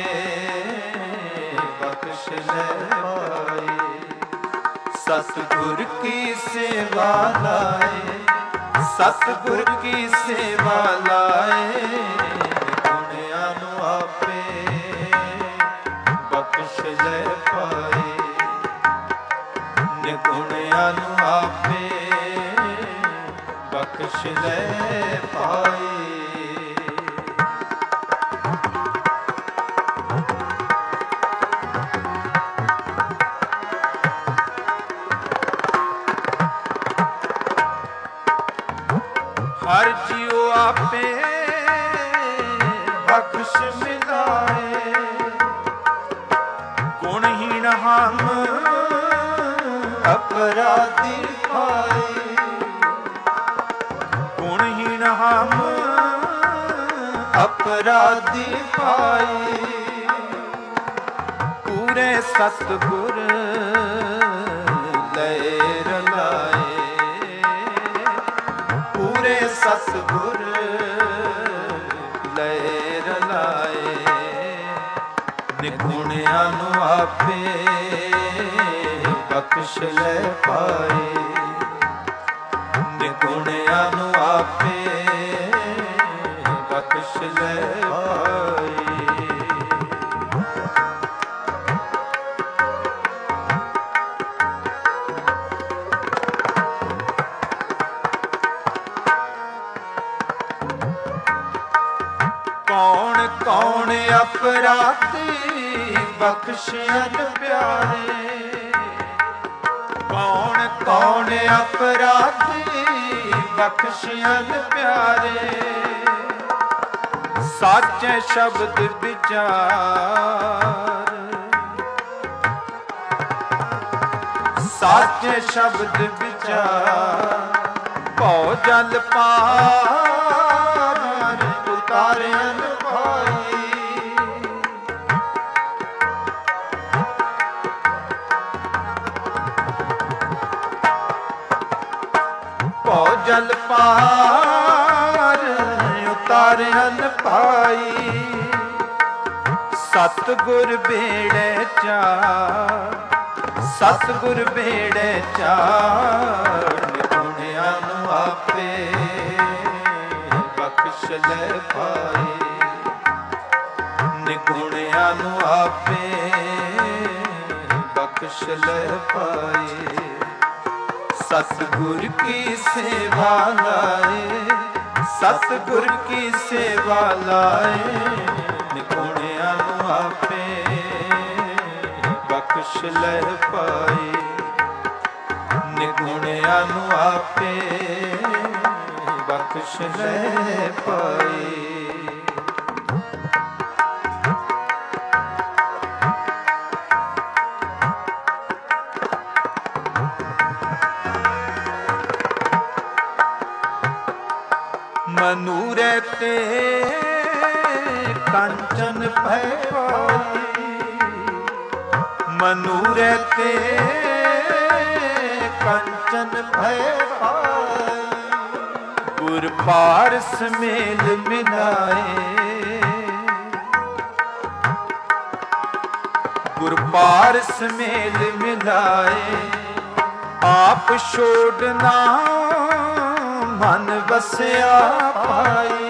ਬਖਸ਼ ਲੈ ਪਾਈ। सतगुर की सेवा लाए सतगुर की सेवा लाए। निगुणिਆਂ ਨੂੰ ਆਪੇ ਲੈ ਪਾਏ। ਨਿਗੁਣਿਆਂ ਨੂੰ ਆਪੇ ਬਖਸ਼ ਲੈ ਪਾਏ। ਹਰ ਜੀਉ ਆਪੇ ਬਖਸ਼ ਮਿਲਾਏ। ਗੁਣਹੀਣ ਹਮ ਅਪਰਾਧੀ ਪਾਏ। ਗੁਣਹੀਣ ਹਮ ਅਪਰਾਧੀ ਪਾਏ। ਪੂਰੇ ਸਤਿਗੁਰ ਲੈ ਰਲਾਏ। ਪੂਰੇ ਸਤਿਗੁਰ ਲੈ ਰਲਾਏ। ਨਿਗੁਣਿਆਂ ਨੂੰ ਆਪੇ ਬਖਸ਼ ਲੈ ਪਾਏ। ਨਿਗੁਣਿਆਂ ਨੂੰ ਆਪੇ ਬਖਸ਼ ਲੈ ਪਾਏ। ਕੌਣ ਕੌਣ ਅਪਰਾਧੀ ਬਖਸ਼ਣ ਪਿਆਰੇ। ਕੌਣ ਕੌਣ ਅਪਰਾਧੀ ਬਖਸ਼ਣ ਪਿਆਰੇ। ਸਾਚੇ ਸ਼ਬਦ ਵਿਚਾਰ। ਸਾਚੇ ਸ਼ਬਦ ਵਿਚਾਰ। ਭਉ ਜਲ ਪਾਰ ਉਤਾਰਨ ਭਾਈ। ਭਉ ਜਲ ਪਾਰ ਉਤਾਰਨ ਭਾਈ। ਸਤਿਗੁਰ ਬੇੜੇ ਚਾਰ। ਸਤਿਗੁਰ ਬੇੜੇ ਚਾਰ। ਨਿਗੁਣਿਆਂ ਨੂੰ ਆਪੇ ਬਖਸ਼ ਲੈ ਪਾਏ। ਨਿਗੁਣਿਆਂ ਨੂੰ ਆਪੇ ਬਖਸ਼ ਲੈ ਪਾਏ। ਸਤਿਗੁਰ ਕੀ ਸੇਵਾ ਲਾਏ। ਸਤਿਗੁਰ ਕੀ ਸੇਵਾ ਲਾਏ। ਨਿਗੁਣਿਆਂ ਨੂੰ ਆਪੇ ਬਖਸ਼ ਲੈ ਪਾਏ। ਨਿਗੁਣਿਆਂ ਨੂੰ ਆਪੇ ਬਖਸ਼ ਲੈ ਪਾਏ। ਮਨੂਰੇ ਤੇ ਕੰਚਨ ਭੈ ਪਾਈ। ਮਨੂਰੇ ਤੇ ਕੰਚਨ ਭੈ ਪਾਈ। ਗੁਰ ਪਾਰਸ ਮੇਲ ਮਿਲਾਏ। ਗੁਰ ਪਾਰਸ ਮੇਲ ਮਿਲਾਏ। ਆਪ ਛੋੜਨਾ ਮਨ ਵਸਿਆ ਪਾਈ।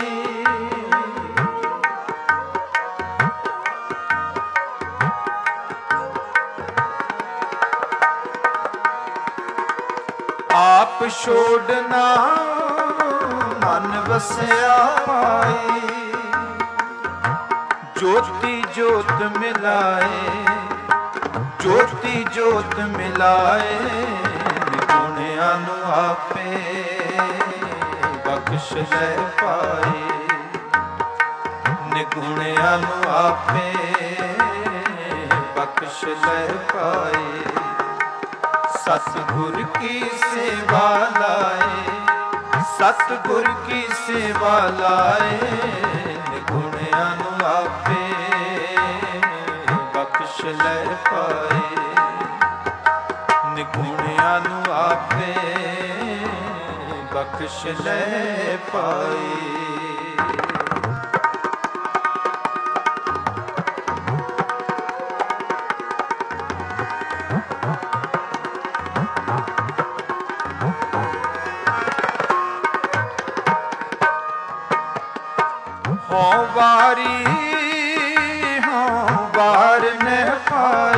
ਆਪ ਛੋੜਨਾ ਮਨ ਵਸਿਆ ਪਾਈ। ਜੋਤੀ ਜੋਤ ਮਿਲਾਏ। ਜੋਤੀ ਜੋਤ ਮਿਲਾਏ। ਨਿਗੁਣਿਆਂ ਨੂੰ ਆਪੇ ਬਖਸ਼ ਲੈ ਪਾਏ। ਨਿਗੁਣਿਆਂ ਨੂੰ ਆਪੇ ਬਖਸ਼ ਲੈ ਪਾਏ। ਸਤਿਗੁਰ ਕੀ ਸੇਵਾ ਲਾਏ। ਸਤਿਗੁਰ ਕੀ ਸੇਵਾ ਲਾਏ। ਨਿਗੁਣਿਆਂ ਨੂੰ ਆਪੇ ਬਖਸ਼ ਲੈ ਪਾਏ। ਨਿਗੁਣਿਆਂ ਨੂੰ ਆਪੇ ਬਖਸ਼ ਲੈ ਪਾਏ। ਹੋ ਵਾਰੀ ਹੋ ਵਾਰ ਨ ਪਾਏ।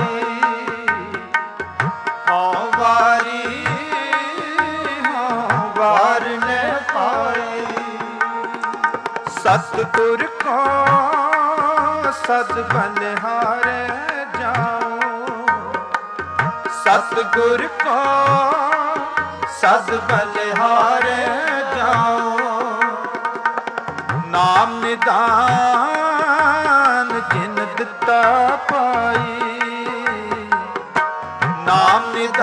ਸਤਿਗੁਰ ਕੋ ਸਦ ਬਲਿਹਾਰੇ ਜਾਓ, ਸਤਿਗੁਰ ਕੋ ਸਦ ਬਲਿਹਾਰੇ ਜਾਓ। ਨਾਮ ਨਿਦਾਨ ਜਿਨ ਦਿੱਤਾ ਪਾਈ, ਨਾਮ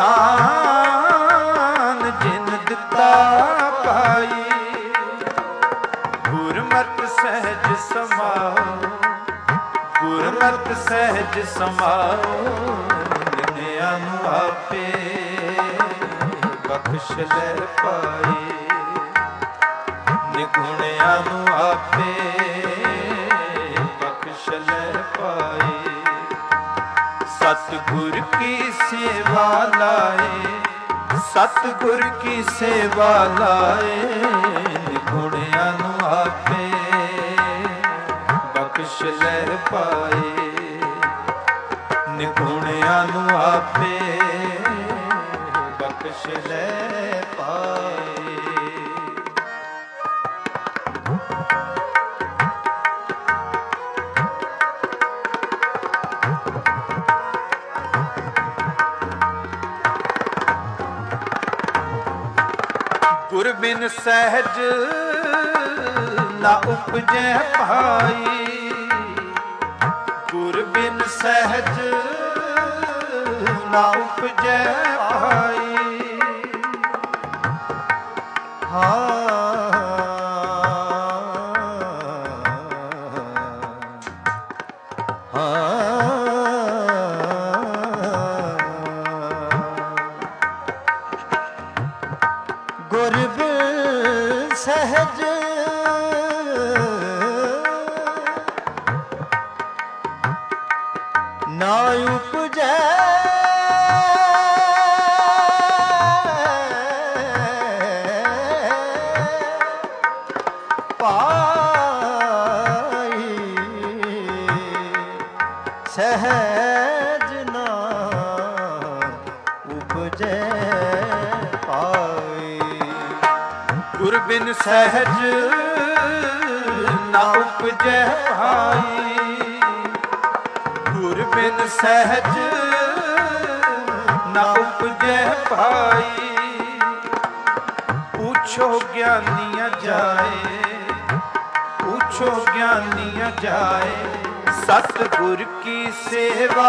ਨਿਦਾਨ ਜਿਨ ਦਿੱਤਾ ਪਾਈ। ਗੁਰਮਤਿ ਸਹਿਜ ਸਮਾਓ, ਗੁਰਮਤਿ ਸਹਿਜ ਸਮਾਓ। ਨਿਨਿਆਂ ਨੂੰ ਆਪੇ ਬਖਸ਼ ਲੈ ਪਾਈ, ਨਿਗੁਣਿਆਂ ਨੂੰ ਆਪੇ ਬਖਸ਼ ਲੈ ਪਾਈ। ਸਤਿਗੁਰ ਕੀ ਸੇਵਾ ਲਾਏ, ਸਤਿਗੁਰ ਕੀ ਸੇਵਾ ਲਾਏ। ਨਿਗੁਣਿਆਂ ਨੂੰ ਆਪੇ ਬਖਸ਼ ਲੈ ਪਾਏ, ਨਿਗੁਣਿਆਂ ਨੂੰ ਆਪੇ ਬਖਸ਼ ਲੈ ਪਾਏ। ਗੁਰ ਬਿਨ ਸਹਿਜ ਨਾ ਉਪਜੈ ਭਾਈ, ਗੁਰ ਬਿਨ ਸਹਿਜ ਨਾ ਉਪਜੈ ਭਾਈ। ਗੁਰ ਬਿਨ ਸਹਿਜ ਨਾ ਉਪਜੈ ਪਾਈ, ਸਹਿਜ ਨਾ ਉਪਜੈ ਪਾਈ। ਗੁਰ ਬਿਨ ਸਹਿਜ ਨਾ ਉਪਜੈ ਭਾਈ, ਗੁਰ ਬਿਨ ਸਹਿਜ ਨਾ ਉਪਜੈ ਭਾਈ। ਪੁੱਛੋ ਗਿਆਨੀਆਂ ਜਾਏ, ਪੁੱਛੋ ਗਿਆਨੀਆਂ ਜਾਏ। ਸਤਿਗੁਰ ਕੀ ਸੇਵਾ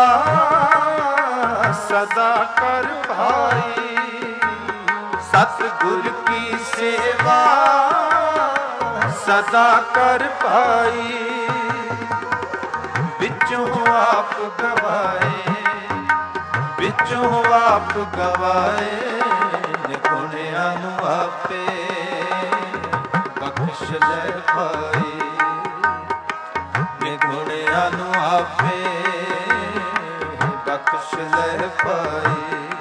ਸਦਾ ਕਰ ਭਾਈ, ਸਤਿਗੁਰ ਕੀ ਸੇਵਾ ਸਦਾ ਕਰ ਭਾਈ। ਵਿੱਚੋਂ ਆਪ ਗਵਾਏ, ਵਿੱਚੋਂ ਆਪ ਗਵਾਏ। ਨਿਗੁਣਿਆਂ ਨੂੰ ਆਪੇ ਬਖਸ਼ ਲੈ ਪਾਈ, ਨਿਗੁਣਿਆਂ ਨੂੰ ਆਪੇ ਬਖਸ਼ ਲੈ ਪਾਈ।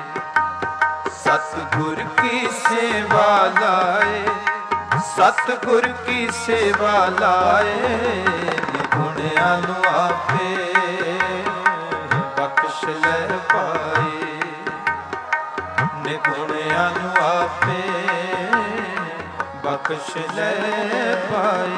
ਸਤਿਗੁਰ ਕੀ ਸੇਵਾ ਲਾਏ, ਸਤਿਗੁਰ ਕੀ ਸੇਵਾ ਲਾਏ। ਨਿਗੁਣਿਆਂ ਨੂੰ ਆਪੇ ਬਖਸ਼ ਲੈ ਪਾਈ, ਨਿਗੁਣਿਆਂ ਨੂੰ ਆਪੇ ਬਖਸ਼ ਲੈ ਪਾਈ।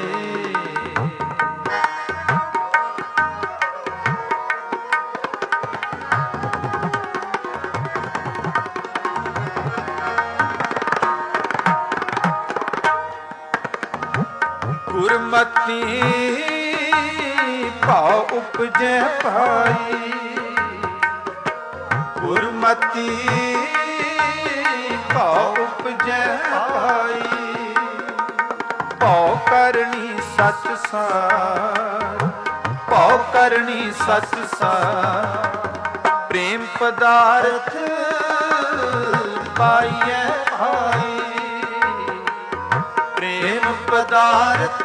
ਗੁਰਮਤਿ ਭਾਉ ਉਪਜੈ ਭਾਈ, ਗੁਰਮਤਿ ਭਾਉ ਉਪਜੈ ਭਾਈ। ਭਉ ਕਰਨੀ ਸਚ ਸਾਰ, ਭਉ ਕਰਨੀ ਸਚ ਸਾਰ। ਪ੍ਰੇਮ ਪਦਾਰਥ ਪਾਈਐ ਭਾਈ, ਪ੍ਰੇਮ ਪਦਾਰਥ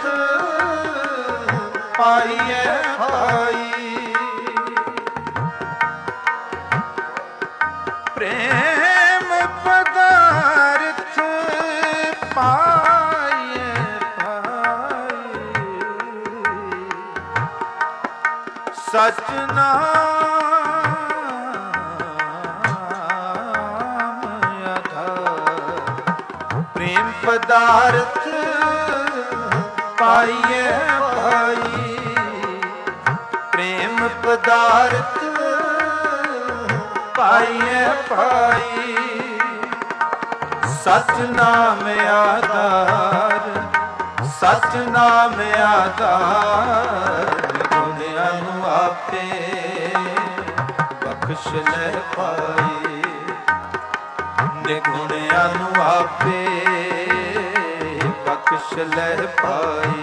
ਪਾਈਐ ਭਾਈ। ਪ੍ਰੇਮ ਪਦਾਰਥ ਪਾਈਐ ਭਾਈ। ਸਚ ਨਾਮ ਆਧਾਰ, ਪ੍ਰੇਮ ਪਦਾਰਥ ਪਾਈਏ ਪਾਈ, ਪ੍ਰੇਮ ਪਦਾਰਥ ਪਾਈਏ ਪਾਈ। ਸਚ ਨਾਮ ਆਧਾਰ, ਸਚ ਨਾਮ ਆਧਾਰ, ਗੁਣਿਆਂ ਨੂੰ ਆਪੇ ਬਖਸ਼ ਲੈ ਪਾਈ, ਨਿਗੁਣਿਆਂ ਨੂੰ ਆਪੇ ਬਖਸ਼ ਲੈ ਪਾਈ।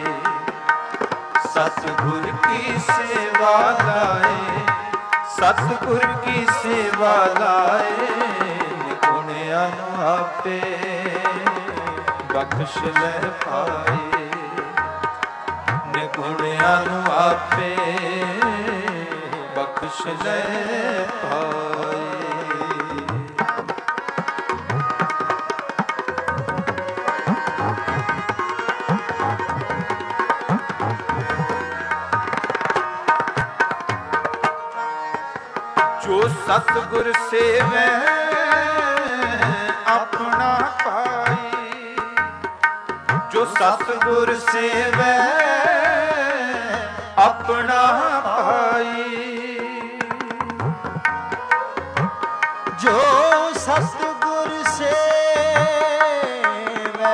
ਸਤਿਗੁਰ ਕੀ ਸੇਵਾ ਲਾਏ, ਸਤਿਗੁਰ ਕੀ ਸੇਵਾ ਲਾਏ, ਨਿਗੁਣਿਆਂ ਨੂੰ ਆਪੇ ਬਖਸ਼ ਲੈ ਪਾਏ, ਨਿਗੁਣਿਆਂ ਨੂੰ ਆਪੇ ਬਖਸ਼ ਲੈ ਪਾਏ। ਜੋ ਸਤਿਗੁਰ ਸੇਵੈ ਆਪਣਾ ਪਾਈ, ਜੋ ਸਤਿਗੁਰ ਸੇਵੈ ਆਪਣਾ ਪਾਈ। ਜੋ ਸਤਿਗੁਰ ਸੇਵੈ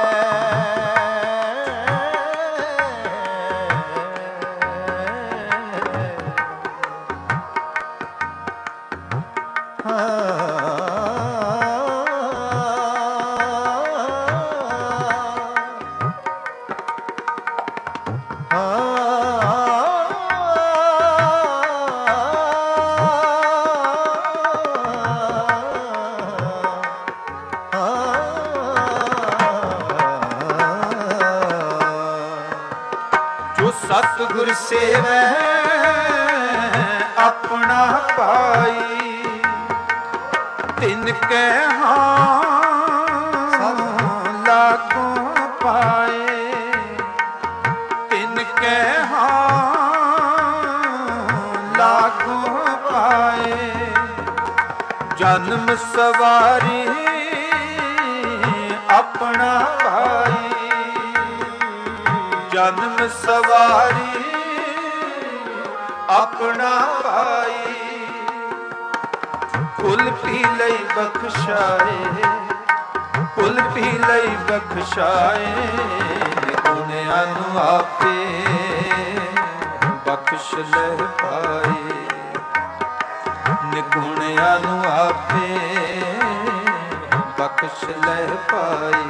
ਸਤਿਗੁਰ ਸੇਵੈ ਆਪਣਾ ਪਾਈ, ਤਿਨ ਕੈ ਹਾਂ ਲਾਗੋਂ ਪਾਏ, ਤਿਨ ਕੈ ਹਾਂ ਲਾਗੋਂ ਪਾਏ। ਜਨਮ ਸਵਾਰੀ ਆਪਣਾ ਪਾਈ, ਜਨਮ ਸਵਾਰੀ ਆਪਣਾ ਪਾਈ। ਕੁਲ ਪੀ ਲਈ ਬਖਸ਼ਾਏ, ਕੁਲ ਪੀ ਲਈ ਬਖਸ਼ਾਏ, ਨਿਗੁਣਿਆਂ ਨੂੰ ਆਪੇ ਬਖਸ਼ ਲੈ ਪਾਏ, ਨਿਗੁਣਿਆਂ ਨੂੰ ਆਪੇ ਬਖਸ਼ ਲੈ ਪਾਏ।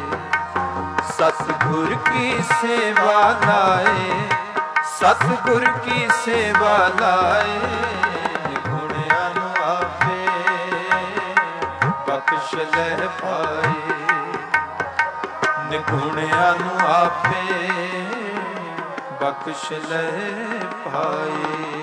ਸਤਿਗੁਰ ਕੀ ਸੇਵਾ ਲਾਏ, ਸਤਿਗੁਰ ਕੀ ਸੇਵਾ ਲਾਏ, ਨਿਗੁਣਿਆਂ ਨੂੰ ਆਪੇ ਬਖਸ਼ ਲੈ ਪਾਏ, ਨਿਗੁਣਿਆਂ ਨੂੰ ਆਪੇ ਬਖਸ਼ ਲੈ ਪਾਏ।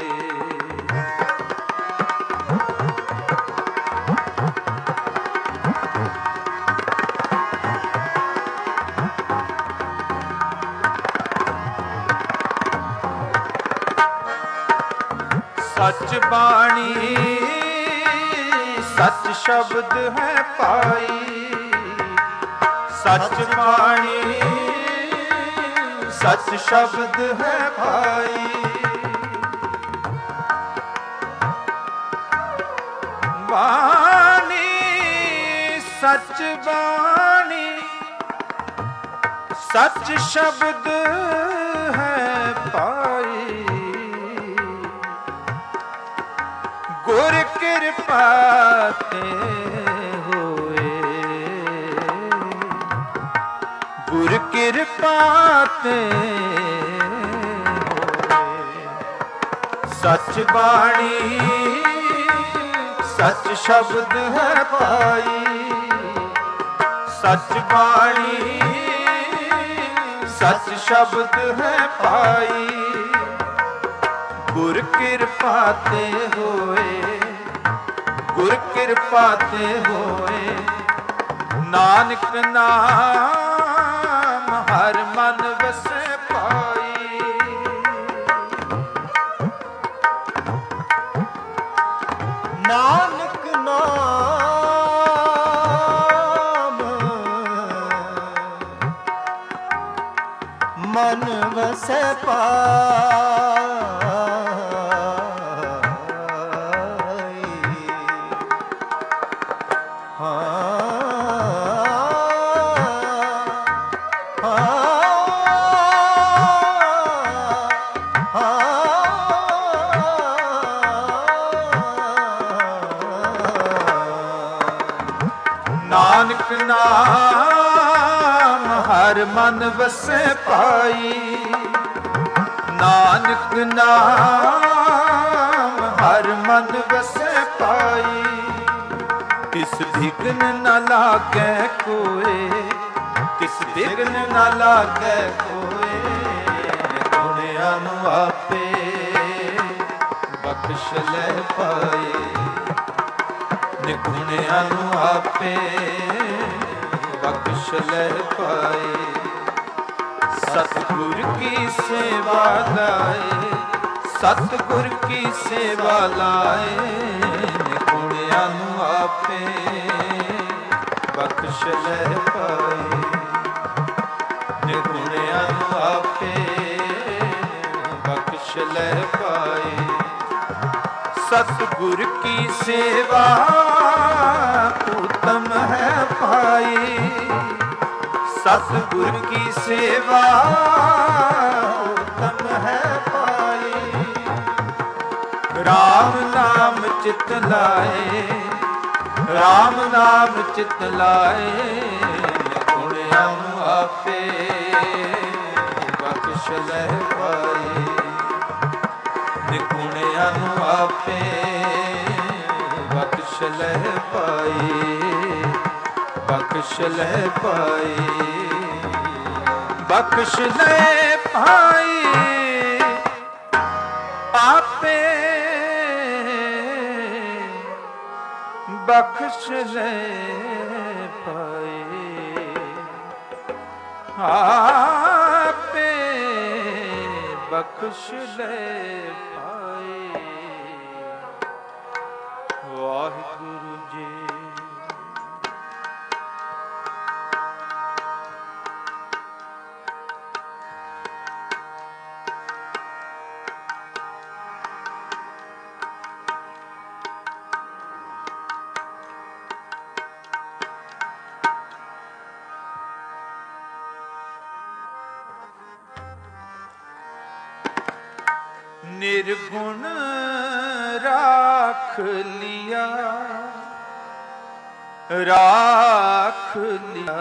ਸਚ ਬਾਣੀ ਸਚ ਸ਼ਬਦ ਹੈ ਪਾਈ, ਸਚ ਬਾਣੀ ਸਚ ਸ਼ਬਦ ਹੈ ਪਾਈ। ਬਾਣੀ ਸਚ ਬਾਣੀ ਸਚ ਸ਼ਬਦ ਹੈ ਪਾਈ, ਗੁਰ ਕਿਰਪਾ ਤੇ ਹੋਏ, ਗੁਰ ਕਿਰਪਾ ਤੇ ਹੋਏ। ਸਚ ਬਾਣੀ ਸਚ ਸ਼ਬਦ ਹੈ ਪਾਈ, ਸਚ ਬਾਣੀ ਸਚ ਸ਼ਬਦ ਹੈ ਪਾਈ, ਗੁਰ ਕਿਰਪਾ ਤੇ ਹੋਏ, ਗੁਰ ਕਿਰਪਾ ਤੇ ਹੋਏ। ਨਾਨਕ ਨਾਮ ਹਰ ਮਨ ਵਸੈ ਪਾਈ, ਨਾਨਕ ਨਾਮ ਮਨ ਵਸੈ ਪਾਈ। ਨਾਨਕ ਨਾਮ ਹਰ ਮਨ ਵਸੈ ਪਾਈ। ਨਾਨਕ ਨਾਮ ਹਰ ਮਨ ਵਸੈ ਪਾਈ। ਤਿਸ ਵਿਘਨ ਨ ਲਾਗੈ ਕੋਏ, ਤਿਸ ਵਿਘਨ ਨ ਲਾਗੈ ਕੋਏ। ਗੁਣਿਆਂ ਨੂੰ ਆਪੇ ਬਖਸ਼ ਲੈ ਪਾਏ। ਨਿਗੁਣਿਆਂ ਨੂੰ ਆਪੇ ਬਖਸ਼ ਲੈ ਪਾਏ। ਸਤਿਗੁਰ ਕੀ ਸੇਵਾ ਲਾਏ, ਸਤਿਗੁਰ ਕੀ ਸੇਵਾ ਲਾਏ। ਨਿਗੁਣਿਆਂ ਨੂੰ ਆਪੇ ਬਖਸ਼ ਲੈ ਪਾਏ। ਨਿਗੁਣਿਆਂ ਨੂੰ ਆਪੇ ਬਖਸ਼ ਲੈ ਪਾਏ। ਸਤਿਗੁਰ ਕੀ ਸੇਵਾ ਉਤਮ ਹੈ ਭਾਈ। ਸਤਿਗੁਰ ਕੀ ਸੇਵਾ ਉਤਮ ਹੈ ਭਾਈ। ਰਾਮ ਨਾਮ ਚਿਤ ਲਾਏ, ਰਾਮ ਨਾਮ ਚਿਤ ਲਾਏ। ਗੁਣਿਆਂ ਨੂੰ ਆਪੇ ਬਖਸ਼ ਲੈ ਪਾਏ। ਨਿਗੁਣਿਆਂ ਨੂੰ ਆਪੇ ਬਖਸ਼ ਲੈ ਪਾਏ। ਬਖਸ਼ ਲੈ ਪਾਏ। ਬਖਸ਼ ਲੈ ਪਾਏ। ਆਪੇ ਬਖਸ਼ ਲੈ ਪਾਏ। ਆਪੇ ਬਖਸ਼ ਲੈ ਪਾਏ। ਵਾਹਿਗੁਰੂ ਜੀ। ਨਿਰਗੁਣ ਰਾਖ ਲਿਆ, ਰਾਖ ਲਿਆ।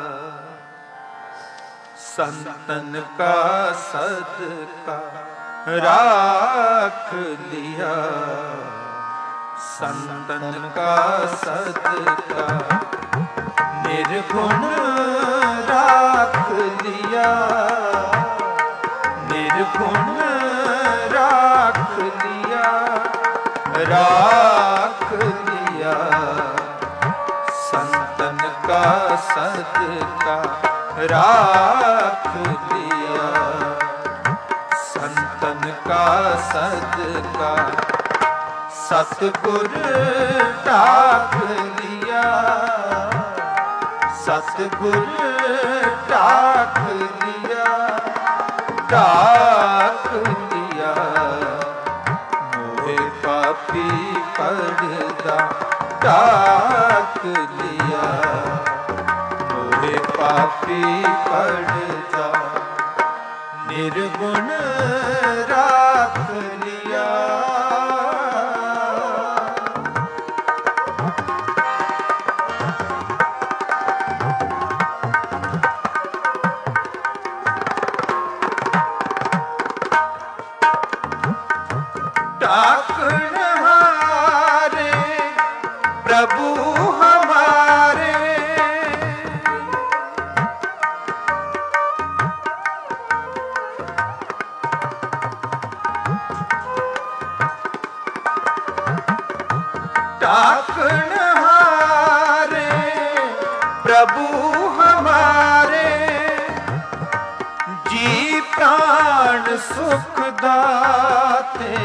ਸੰਤਨ ਕਾ ਸਦਕਾ ਰਾਖ ਲਿਆ। ਸੰਤਨ ਕਾ ਸਦਕਾ ਨਿਰਗੁਣ ਰਾਖ ਲਿਆ। ਨਿਰਗੁਣ ਰਾਖ ਲਿਆ, ਰਾਖ ਲਿਆ। ਸੰਤਨ ਕਾ ਸਦਕਾ ਰਾਖ लिया, संतन का सदका सतगुर टाक लिया, सतगुर टाक लिया, टाक लिया। मोहे पापी पर्दा टाक लिया, मोहे पापी पर्दा निर्गुण राख लिया। डाकण हारे प्रभु हमारे, डाकण हारे प्रभु हमारे, जी प्राण सुख दाते।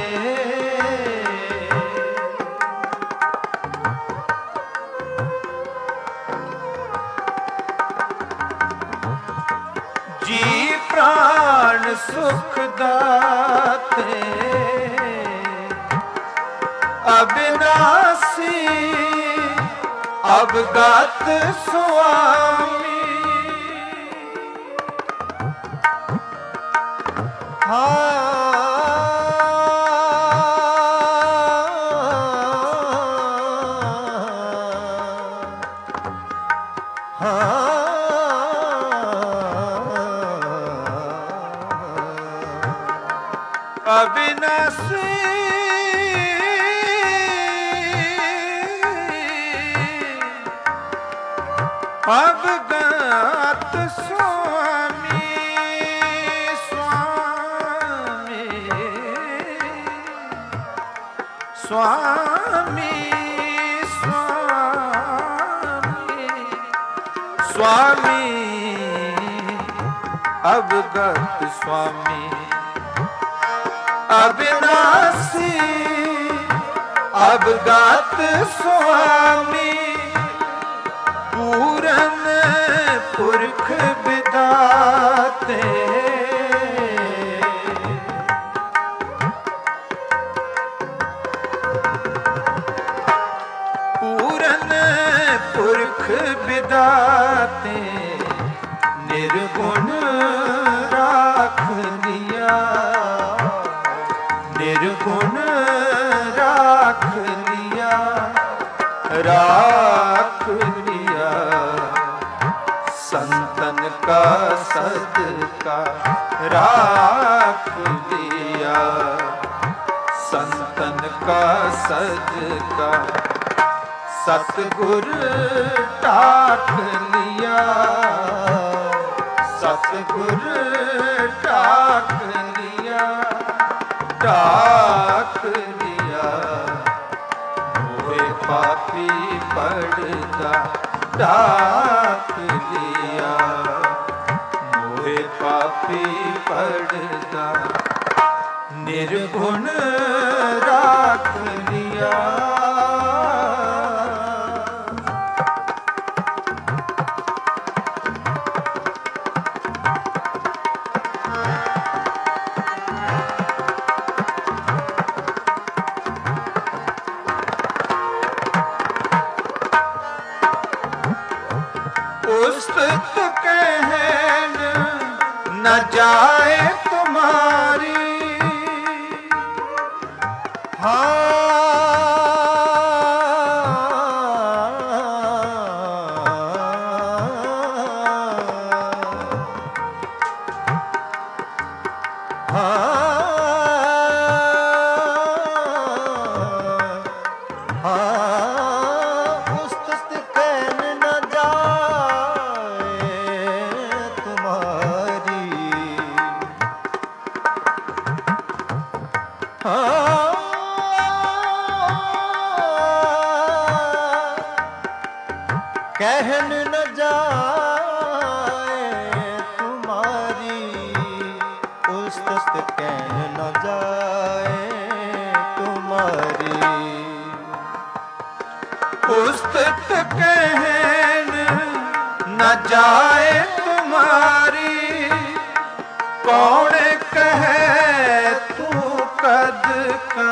जी प्राण सुख दाते अविनाशी अवगत स्वामी अविनाशी अवगत स्वामी स्वामी स्वामी स्वामी स्वामी अवगत स्वामी अविनाशी अवगत स्वामी पूरन पुरख विदाते पूरन पुरख विदाते निर्गुण राख लिया निर्गुण राख लिया राख लिया संतन का सदका राख लिया संतन का सदका सतगुर टाक लिया सतगुर टाक लिया टाक लिया मोहे पापी पड़ता टाक लिया मोहे पापी पड़ता निर्गुण राख लिया उस्तत कहन न जाए तुम्हारी कहन न जाए तुम्हारी उस्तत कहन न जाए तुम्हारी उस्तत कहन न जाए तुम्हारी कौन कहे तू कद का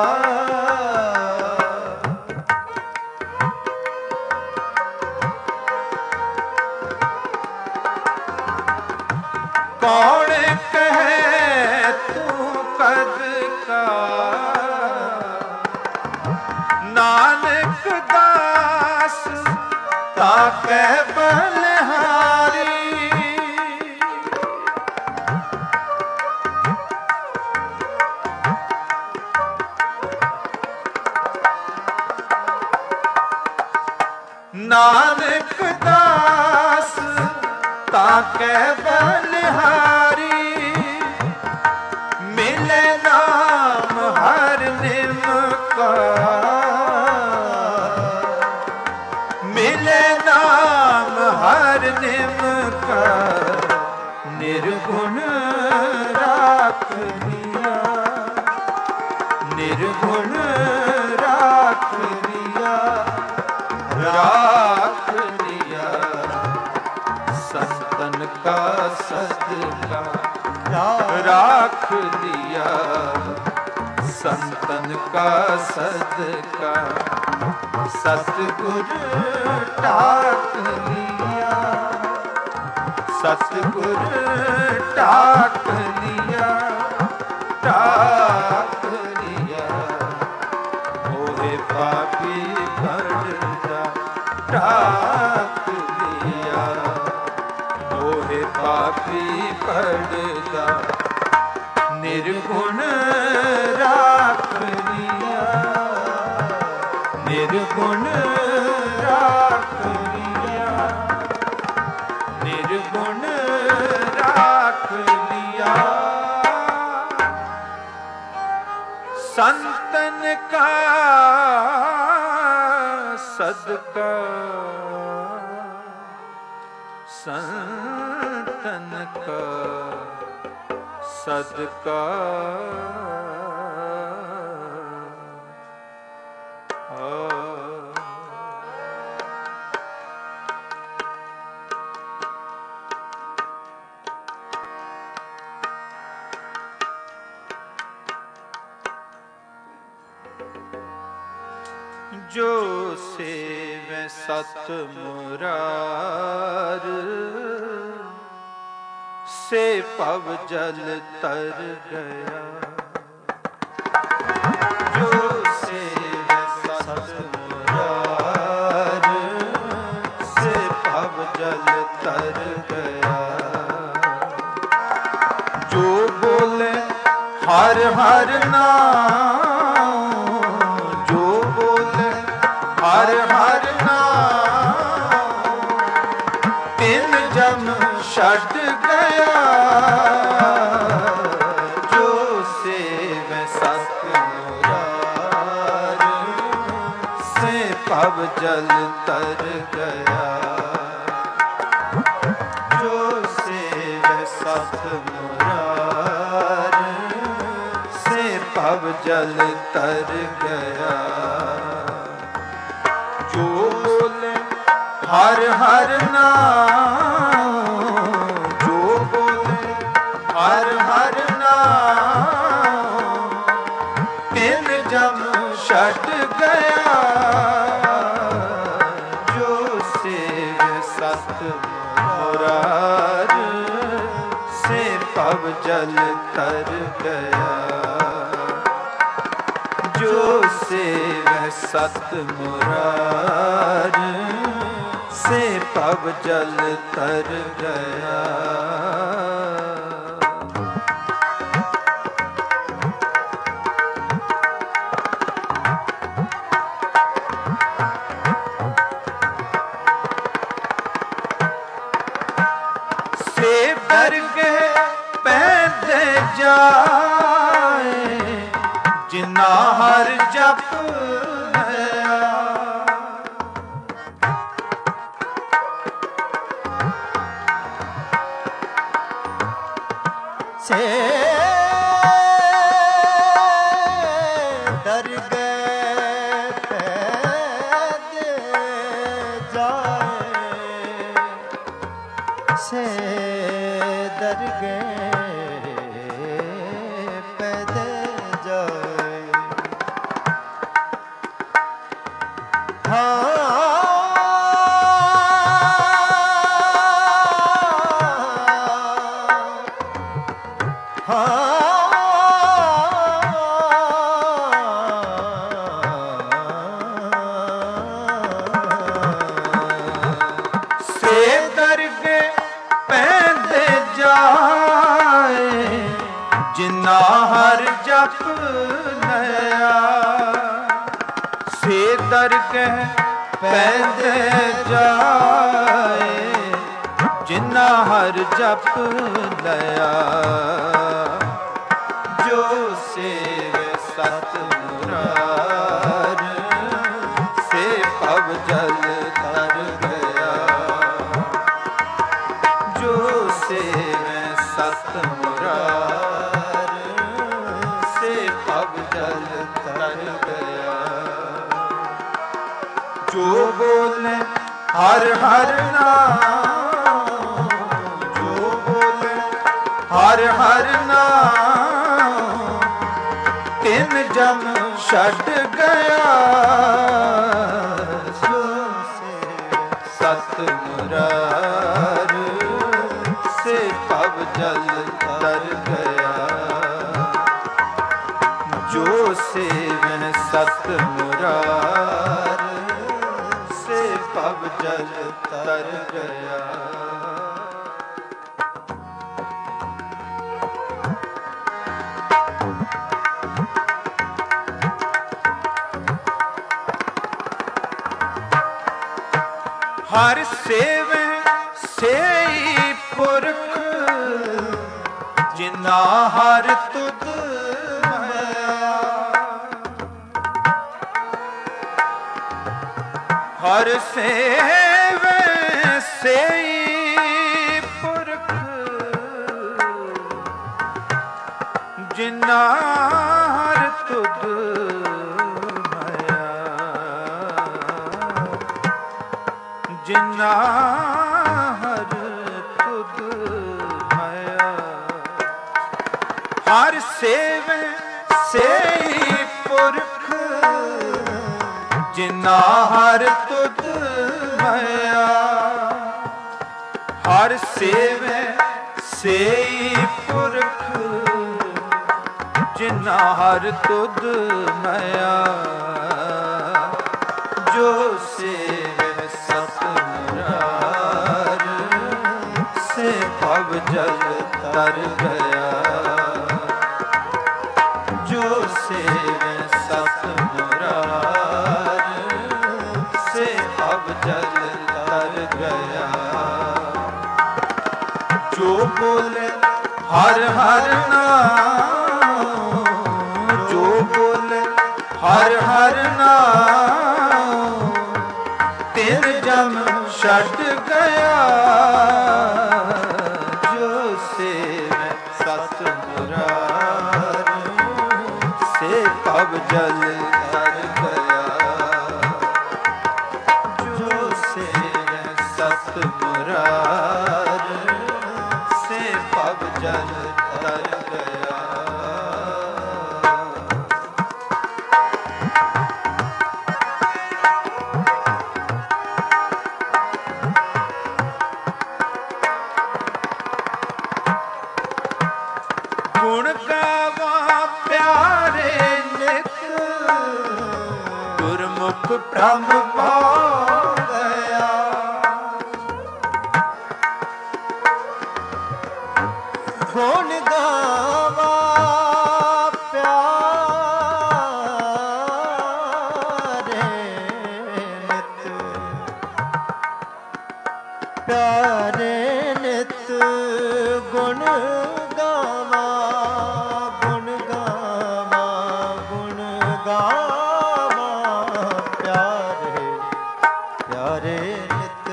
कौन कहे तू कद का नानक दास ताके बलिहारी नानक दास ताके बलिहारी मिले नाम हर निम का मिले नाम हर निम का निर्गुण राख लिया निर्गुण राख लिया राख लिया संतन का सदका लिया, संतन का सदका सतगुर टाक लिया, सतगुर टाक लिया, टाक लिया। मोहे पापी भरदा टाक लिया, मोहे पापी भरदा निर्गुण राख लिया, निर्गुण राख लिया, निर्गुण राख लिया। संतन का सदका, संतन का सदका जो सेवै सत मुरार, से पव जल तर गया। जो सेवै सत मुरार, से पव जल तर गया। जो बोले हर हर नाम, जो बोले हर हर नाम, तिन जम छड़ गया। जो सेवै सत मुरार, से पव जल तर गया। जो सेवै सत मुरार, से पव जल तर गया। जो बोले हर हर नाम, जो बोले हर हर नाम, तिन जम छड़ गया। जो सेवै सत मुरार, से पव जल तर गया। जो सेवै सत मुरार, से पव जल तर गया। से दरगे पैदे जाए, जिना हर जप लिया। से दरगे पैदे जाए, से दरगे पैदे जाए। हाँ जिन्ना हर जप लिया। से दरगह पैदे जाए, जिन्ना हर जप लिया। जो सेवै सत मुरार, से पव जल तर गया। जो सेवै सत मुरार, से पव जल तर गया। जो बोले हर हर नाम, जो बोले हर हर नाम, ਜਮ ਛੱਡ ਗਿਆ, ਜੋ ਸੇਵੈ ਸਤ ਮੁਰਾਰ ਸੇ ਭਵ ਜਲ ਤਰ ਗਿਆ। ਜੋ ਸੇਵੈ ਸਤ ਮੁਰਾਰ ਸੇ ਭਵ ਜਲ ਤਰ ਗਿਆ। ਹਰ ਸੇਵੈ ਸੇਈ ਪੁਰਖ, ਜਿਨਾ ਹਰ ਤੁਧ ਮਾਇਆ। ਹਰ ਸੇਵੈ ਸੇਈ ਪੁਰਖ, ਜਿਨਾ ਹਰ ਤੁਧ ਜਿਨਾ ਹਰ ਤੁਧ ਮਾਇਆ। ਹਰ ਸੇਵੈ ਸੇਈ ਪੁਰਖ, ਜਿਨਾ ਹਰ ਤੁਧ ਮਾਇਆ। ਹਰ ਸੇਵੈ ਸੇਈ ਪੁਰਖ, ਜਿਨਾ ਹਰ ਤੁਧ ਮਾਇਆ। ਜੋ ਸੇਵੈ ਸਤ ਮੁਰਾਰ ਸੇ ਭਵ ਜਲ ਤਰ ਗਿਆ। ਜੋ ਸੇਵੈ ਸਤ ਮੁਰਾਰ ਸੇ ਭਵ ਜਲ ਤਰ ਗਿਆ। ਜੋ ਬੋਲੇ ਹਰ ਹਰ ਨਾਮ, ਜੋ ਬੋਲੇ ਹਰ ਹਰ ਨਾਮ, ਤਿਨ ਜਮ ਛੱਡ ਗਿਆ। ਜੋ ਸੇਵੈ ਸਤ ਮੁਰਾਰ ਸੇ ਭਵ ਜਲ ਤਰ ਗਿਆ। ਜੋ ਸੇਵੈ ਸਤ ਮੁਰਾਰ ਸੇ ਭਵ ਜਲ ਤਰ ਗਿਆ। ਗੁਣ ਗਾਵਾਂ ਪਿਆਰੇ ਨਿਤ, ਗੁਰਮੁਖ ਬ੍ਰਹਮ ਪਾ ਗਿਆ। ਗੁਣ ਗਾਵਾਂ ਪਿਆਰੇ ਨਿਤ, ਪਿਆਰੇ ਨਿਤ ਗੁਣ ਗਾਵਾਂ, ਗੁਣ ਗਾਵਾਂ, ਗੁਣ ਗਾਵਾਂ ਪਿਆਰੇ, ਪਿਆਰੇ ਨਿਤ।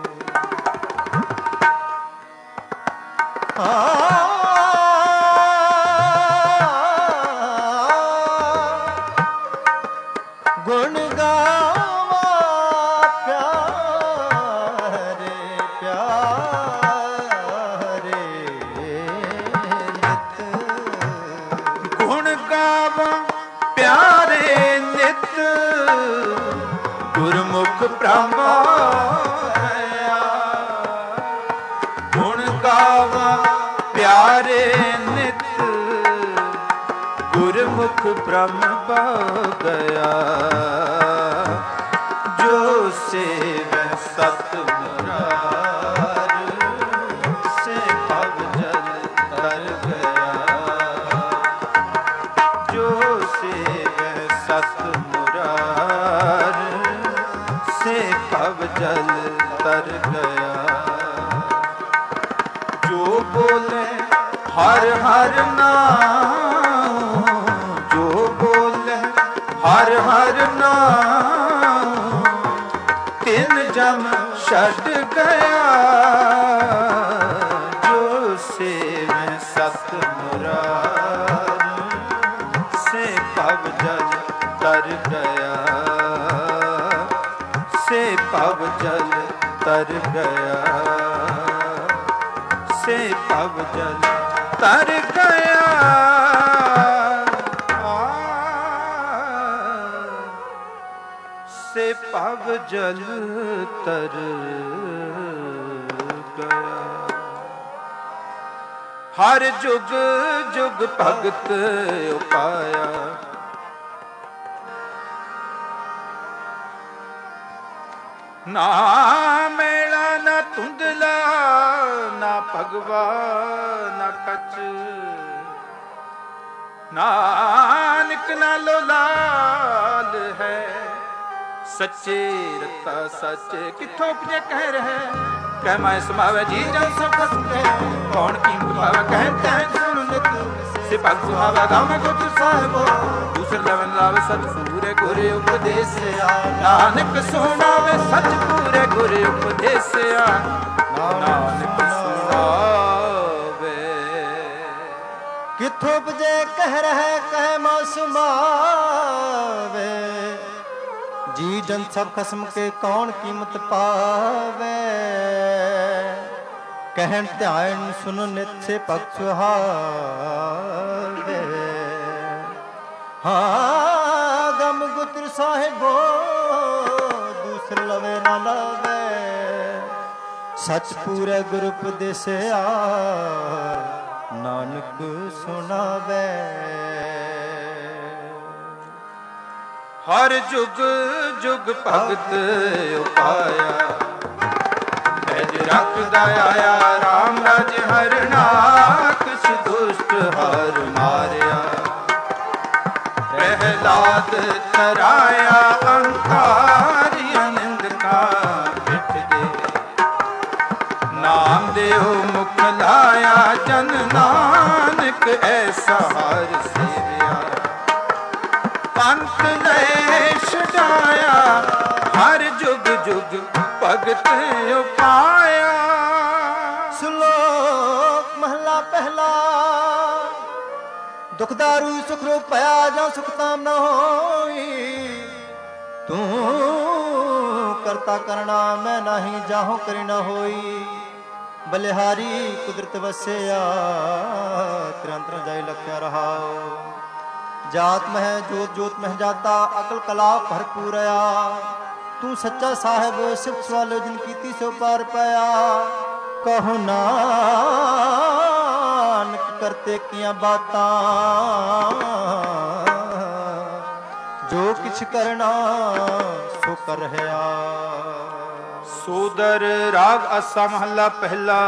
ਗੁਣ ਗਾਵਾਂ ਪਿਆਰੇ, ਪਿਆਰੇ ਨਿਤ। ਗੁਣ ਗਾਵਾਂ ਪਿਆਰੇ ਨਿਤ, ਗੁਰਮੁਖ ਬ੍ਰਹਮ ਪਾਇਆ। ਗੁਣ ਗਾਵਾਂ ਪਿਆਰੇ ਨਿਤ, ਗੁਰਮੁਖ ਬ੍ਰਹਮ ਪਾ ਗਿਆ। ਜੋ ਸੇਵੈ ਸਤ ਮੁਰਾਰ ਸੇ ਭਵ ਜਲ ਤਰ ਗਿਆ। ਜੋ ਸੇਵੈ ਸਤ ਮੁਰਾਰ ਸੇ ਭਵ ਜਲ ਤਰ ਗਿਆ। ਜੋ ਬੋਲੇ ਹਰ ਹਰ ਨਾਮ, ਜੋ ਬੋਲੇ ਹਰ ਹਰ ਨਾਮ, ਤਿਨ ਜਮ ਛੱਡ ਗਿਆ। ਜੋ ਸੇਵੈ ਸਤ ਮੁਰਾਰ ਸੇ ਭਵ ਜਲ ਤਰ ਗਿਆ। ਸੇ ਭਵ ਜਲ ਤਰ ਗਿਆ। ਸੇ ਭਵ ਜਲ ਤਰ ਗਿਆ। ਸੇ ਭਵ ਜਲ ਤਰ ਗਿਆ। ਹਰ ਜੁਗ ਜੁਗ ਭਗਤ ਉਪਾਇਆ। ਨਾ ਮੇਲਾ ਨਾ ਧੁੰਦਲਾ ਨਾ ਭਗਵਾ ਨਾ ਕਛ। ਨਾਨਕ ਨਾਲੋਂ ਲਾਲ ਹੈ ਸੱਚੇ ਰਤਾ ਸੱਚ। ਕਿੱਥੋਂ ਉਪਜੇ ਕਹਿ ਰਹਿ ਕਹਿ ਮੈਂ ਸਮਾਵੇ ਜੀ ਜਨ ਸਭ ਖਸਮ ਕੇ। ਕੌਣ ਕੀਮਤ ਪਾਵੇ ਕਹਿ ਤੈ ਸੁਣ ਨਿਤ ਸੇ ਭਗਤ ਸੁਹਾਵਾ ਗਾਵੇਂ ਗੁਰ ਸਾਹਿਬੋ। ਦੂਸਰ ਲਵਨ ਲਾਵੇ ਸਚ ਪੂਰੇ ਗੁਰ ਉਪਦੇਸਿਆ। ਨਾਨਕ ਸੁਣਾਵੇ ਸਚ ਪੂਰੇ ਗੁਰ ਉਪਦੇਸਿਆ। ਨਾਨਕ ਸੁਣਾਵੇ। ਕਿੱਥੋਂ ਉਪਜੇ ਕਹਿ ਰਹਿ ਕਹਿ ਮਾ ਸੁਮਾਵੇ। ਜੀ ਜਨ ਸਭ ਖਸਮ ਕੇ ਕੌਣ ਕੀਮਤ ਪਾਵੇ। ਕਹਿਣ ਧਿਆਨ ਸੁਨ ਨਿਤ ਸੇ ਭਗਤ ਸੁਹਾਵੇ। ਹਾਂ ਗਮ ਗੁਤਰ ਸਾਹਿਬੋ ਦੂਸਰ ਲਵੇ ਨਾ ਲਾਵੇ। ਸਚ ਪੂਰੇ ਗੁਰ ਉਪਦੇਸਿਆ। ਨਾਨਕ ਸੁਣਾਵੇ। ਹਰ ਜੁਗ ਜੁਗ ਭਗਤ ਉਪਾਇਆ। ਐਜ ਰੱਖਦਾ ਆਇਆ ਰਾਮ ਰਾਜ ਹਰਣਾ। ਕਿਛ ਦੁਸ਼ਟ ਹਰ ਮਾਰਿਆ। ਪ੍ਰਹਿਲਾਦ ਤਰਾਇਆ ਅੰਕਾਰੀ ਅਨੰਦਕਾ ਮਿਟ ਗਏ। ਨਾਮ ਦੇਹੁ ਮੁਖ ਲਾਇਆ ਜਨ ਨਾਨਕ ਐਸਾ ਹਰ ਸੇਵਿਆ। ਪੰਥ ਲੈ ਛਡਾਇਆ ਹਰ ਜੁਗ ਜੁਗ ਭਗਤ ਉਪਾਇਆ। ਸ਼ਲੋਕ ਮਹਲਾ ਪਹਿਲਾ। ਦੁਖਦਾਰੂ ਸੁਖ ਰੂਪ ਭਇਆ ਜਾਂ ਸੁਖ ਤਾਮ ਨ ਹੋਈ। ਤੂੰ ਕਰਤਾ ਕਰਣਾ ਮੈਂ ਨਹੀਂ ਜਾਹੋ ਕਰੀ ਨ ਹੋਈ। ਬਲਿਹਾਰੀ ਕੁਦਰਤ ਵਸਿਆ ਤਿਰੰਤਰ ਜਾਇ ਲਖਿਆ ਰਹਾਓ। ਜਾਤ ਮਹਿ ਜੋਤ ਜੋਤ ਮਹਿ ਜਾਤਾ ਅਕਲ ਕਲਾ ਭਰਪੂਰਿਆ। ਤੂੰ ਸੱਚਾ ਸਾਹਿਬ ਸਿਫਤ ਸਵਾਲੋ ਜਿਨ ਕੀਤੀ ਸੋ ਪਾਰ ਪਾਇਆ। ਕਹੋ ਨਾਨਕ ਕਰਤੇ ਕੀਆਂ ਬਾਤਾਂ। ਜੋ ਕਿਛ ਕਰਨਾ ਸੋ ਕਰ ਰਹਿਆ। ਸੋਦਰ ਰਾਗ ਆਸਾ ਮਹੱਲਾ ਪਹਿਲਾ।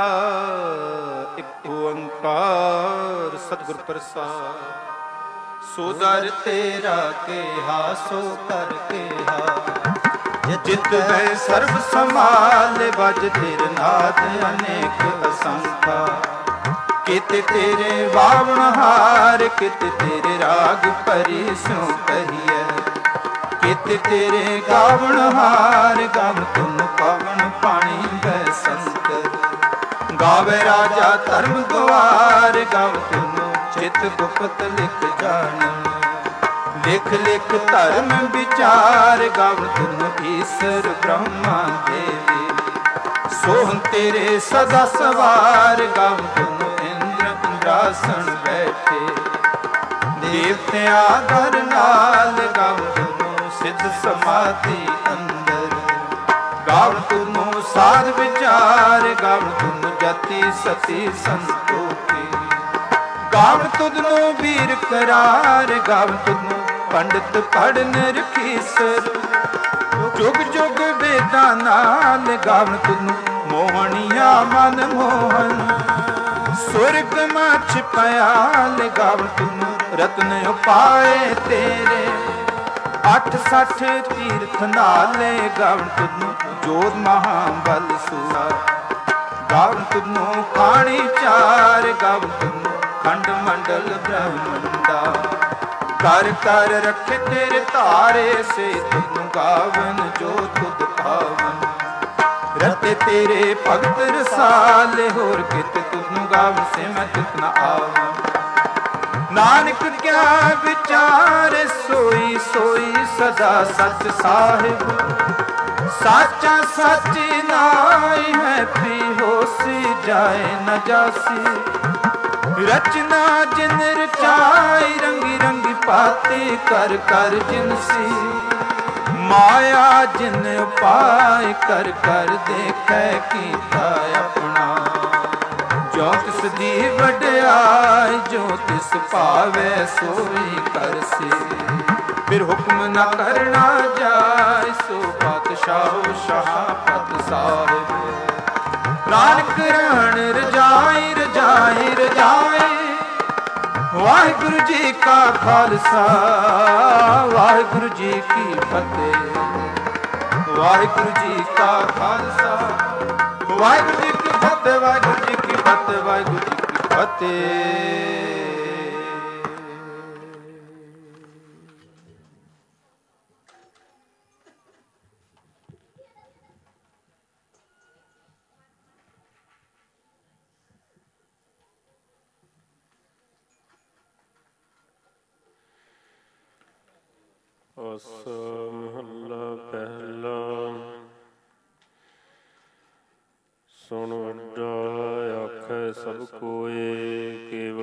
ਇੱਕ ਓੰਕਾਰ ਸਤਿਗੁਰ ਪ੍ਰਸਾਦ। ਸੋਦਰ ਤੇਰਾ ਕੇਹਾ ਸੋ ਕਰ ਕੇਹਾ। ਜਿਤ ਬੈ ਸਰਬ ਸਮਾਲ ਬਜ ਤੇਰ ਨਾਦ ਅਨੇਕ ਅਸੰਖਾ। ਕਿਤ ਤੇਰੇ ਬਾਵਣ ਹਾਰ ਕਿਤ ਤੇਰੇ ਰਾਗ ਭਰੀ ਸਿਉ ਕਹੀਐ। ਕਿਤ ਤੇਰੇ ਗਾਵਣ ਹਾਰ ਗਮ ਤੁਮ ਪਾਵਨ ਪਾਣੀ ਬੈ ਸੰਤਰ। ਗਾਵੇ ਰਾਜਾ ਧਰਮ ਦੁਆਰ ਗਮ ਤੁਮ ਚਿਤ ਗੁਪਤ ਲਿਖ ਜਾਣ। ਲਿਖ ਲਿਖ ਧਰਮ ਵਿਚਾਰ ਗਵ ਤੁਮ ਈਸਰ ਬ੍ਰਹਮਾ ਦੇਵੀ। ਸੋਹੰ ਤੇਰੇ ਸਦਾ ਸਵਾਰ ਗਵ ਤੁਮ ਇੰਦਰ ਇੰਦਰਾਸਣ ਬੈਠੇ। ਦੇਵਤਿਆਂ ਘਰ ਨਾਲ ਗਵ ਤੁਮ ਸਿੱਧ ਸਮਾਧੀ ਅੰਦਰ। ਗਵ ਤੁਮ ਸਾਧ ਵਿਚਾਰ ਗਵ ਤੁਮ ਜਤੀ ਸਤੀ ਸੰਤੋਖੀ। ਗਾਵ ਤੁਧਨੂੰ ਵੀਰ ਕਰਾਰ ਗਾਵ ਤੁਧਨੂੰ ਪੰਡਤ ਪੜਨ ਰਖੀਸਰ। ਜੁਗ ਜੁਗ ਵੇਦਾਂ ਨਾਲ ਗਾਵ ਤੁਧਨੂੰ ਮੋਹਣੀਆਂ ਮਨ ਮੋਹਨ। ਸੁਰਗ ਮਛ ਪਿਆਲ ਗਾਵ ਤੁਧਨੂੰ ਰਤਨ ਉਪਾਏ ਤੇਰੇ। 68 ਤੀਰਥ ਨਾਲੇ ਗਾਵ ਤੁਧਨੂੰ ਜੋਤ ਮਹਾਬਲ ਸੂਆ। ਗਾਵ ਤੁਧਨੂੰ ਖਾਣੀ ਚਾਰ ਗਾਵ ਤੁਧਨੂੰ ਖੰਡ ਮੰਡਲ ਬ੍ਰਹਮੰਡਾ। ਕਰ ਕਰ ਰੱਖੇ ਤੇਰੇ ਧਾਰੇ ਸੇ ਤੁਮ ਗਾਵਨ ਜੋ ਤੁਧ ਭਾਵਨ। ਰਤੇ ਤੇਰੇ ਭਗਤ ਰਸਾਲੇ ਹੋਰ ਕਿਤ ਤੁਧਨੂੰ ਗਾਵਨ ਸੇ ਮੈਂ ਤਿਤ ਨ ਆਵਨ। ਨਾਨਕ ਕਿਆ ਵਿਚਾਰ ਸੋਈ ਸੋਈ ਸਦਾ ਸਚ ਸਾਹਿਬ। ਸਾਚਾ ਸਚ ਨਾਈ ਹੈ ਪੀ ਹੋਸੀ ਜਾਏ ਨ ਜਾਸੀ। ਰਚਨਾ ਜਿਨ ਰਚਾਈ ਰੰਗੀ ਰੰਗੀ ਪਾਤੀ ਕਰ ਕਰ ਜਿਨਸੀ। ਮਾਇਆ ਜਿਨ ਉਪਾਇ ਕਰ ਕਰ ਦੇਖੈ ਕੀਤਾ ਆਪਣਾ। ਜੋ ਤਿਸ ਦੀ ਵਡਿਆਈ ਜੋ ਤਿਸ ਭਾਵੇ ਸੋਈ ਕਰਸੀ। ਫਿਰ ਹੁਕਮ ਨਾ ਕਰਨਾ ਜਾਏ ਸੋ ਪਾਤਸ਼ਾਹੋ ਸ਼ਾਹਪਤ ਸਾਹਿਬ। ਨਾਨਕ ਰਣ ਰਜਾਈ ਰਜਾਈ ਰਜਾਈ। ਵਾਹਿਗੁਰੂ ਜੀ ਕਾ ਖਾਲਸਾ ਵਾਹਿਗੁਰੂ ਜੀ ਕੀ ਫਤਿਹ। ਵਾਹਿਗੁਰੂ ਜੀ ਕਾ ਖਾਲਸਾ ਵਾਹਿਗੁਰੂ ਜੀ ਕੀ ਫਤਿਹ। ਵਾਹਿਗੁਰੂ ਜੀ ਕੀ ਫਤਿਹ। ਵਾਹਿਗੁਰੂ ਜੀ ਕੀ ਫਤਿਹ। ਆਸਾ ਮਹੱਲਾ ਪਹਿਲਾ। ਸੁਣ ਵੱਡਾ ਆਖੈ ਸਭ ਕੋਏ ਕੇਵਲ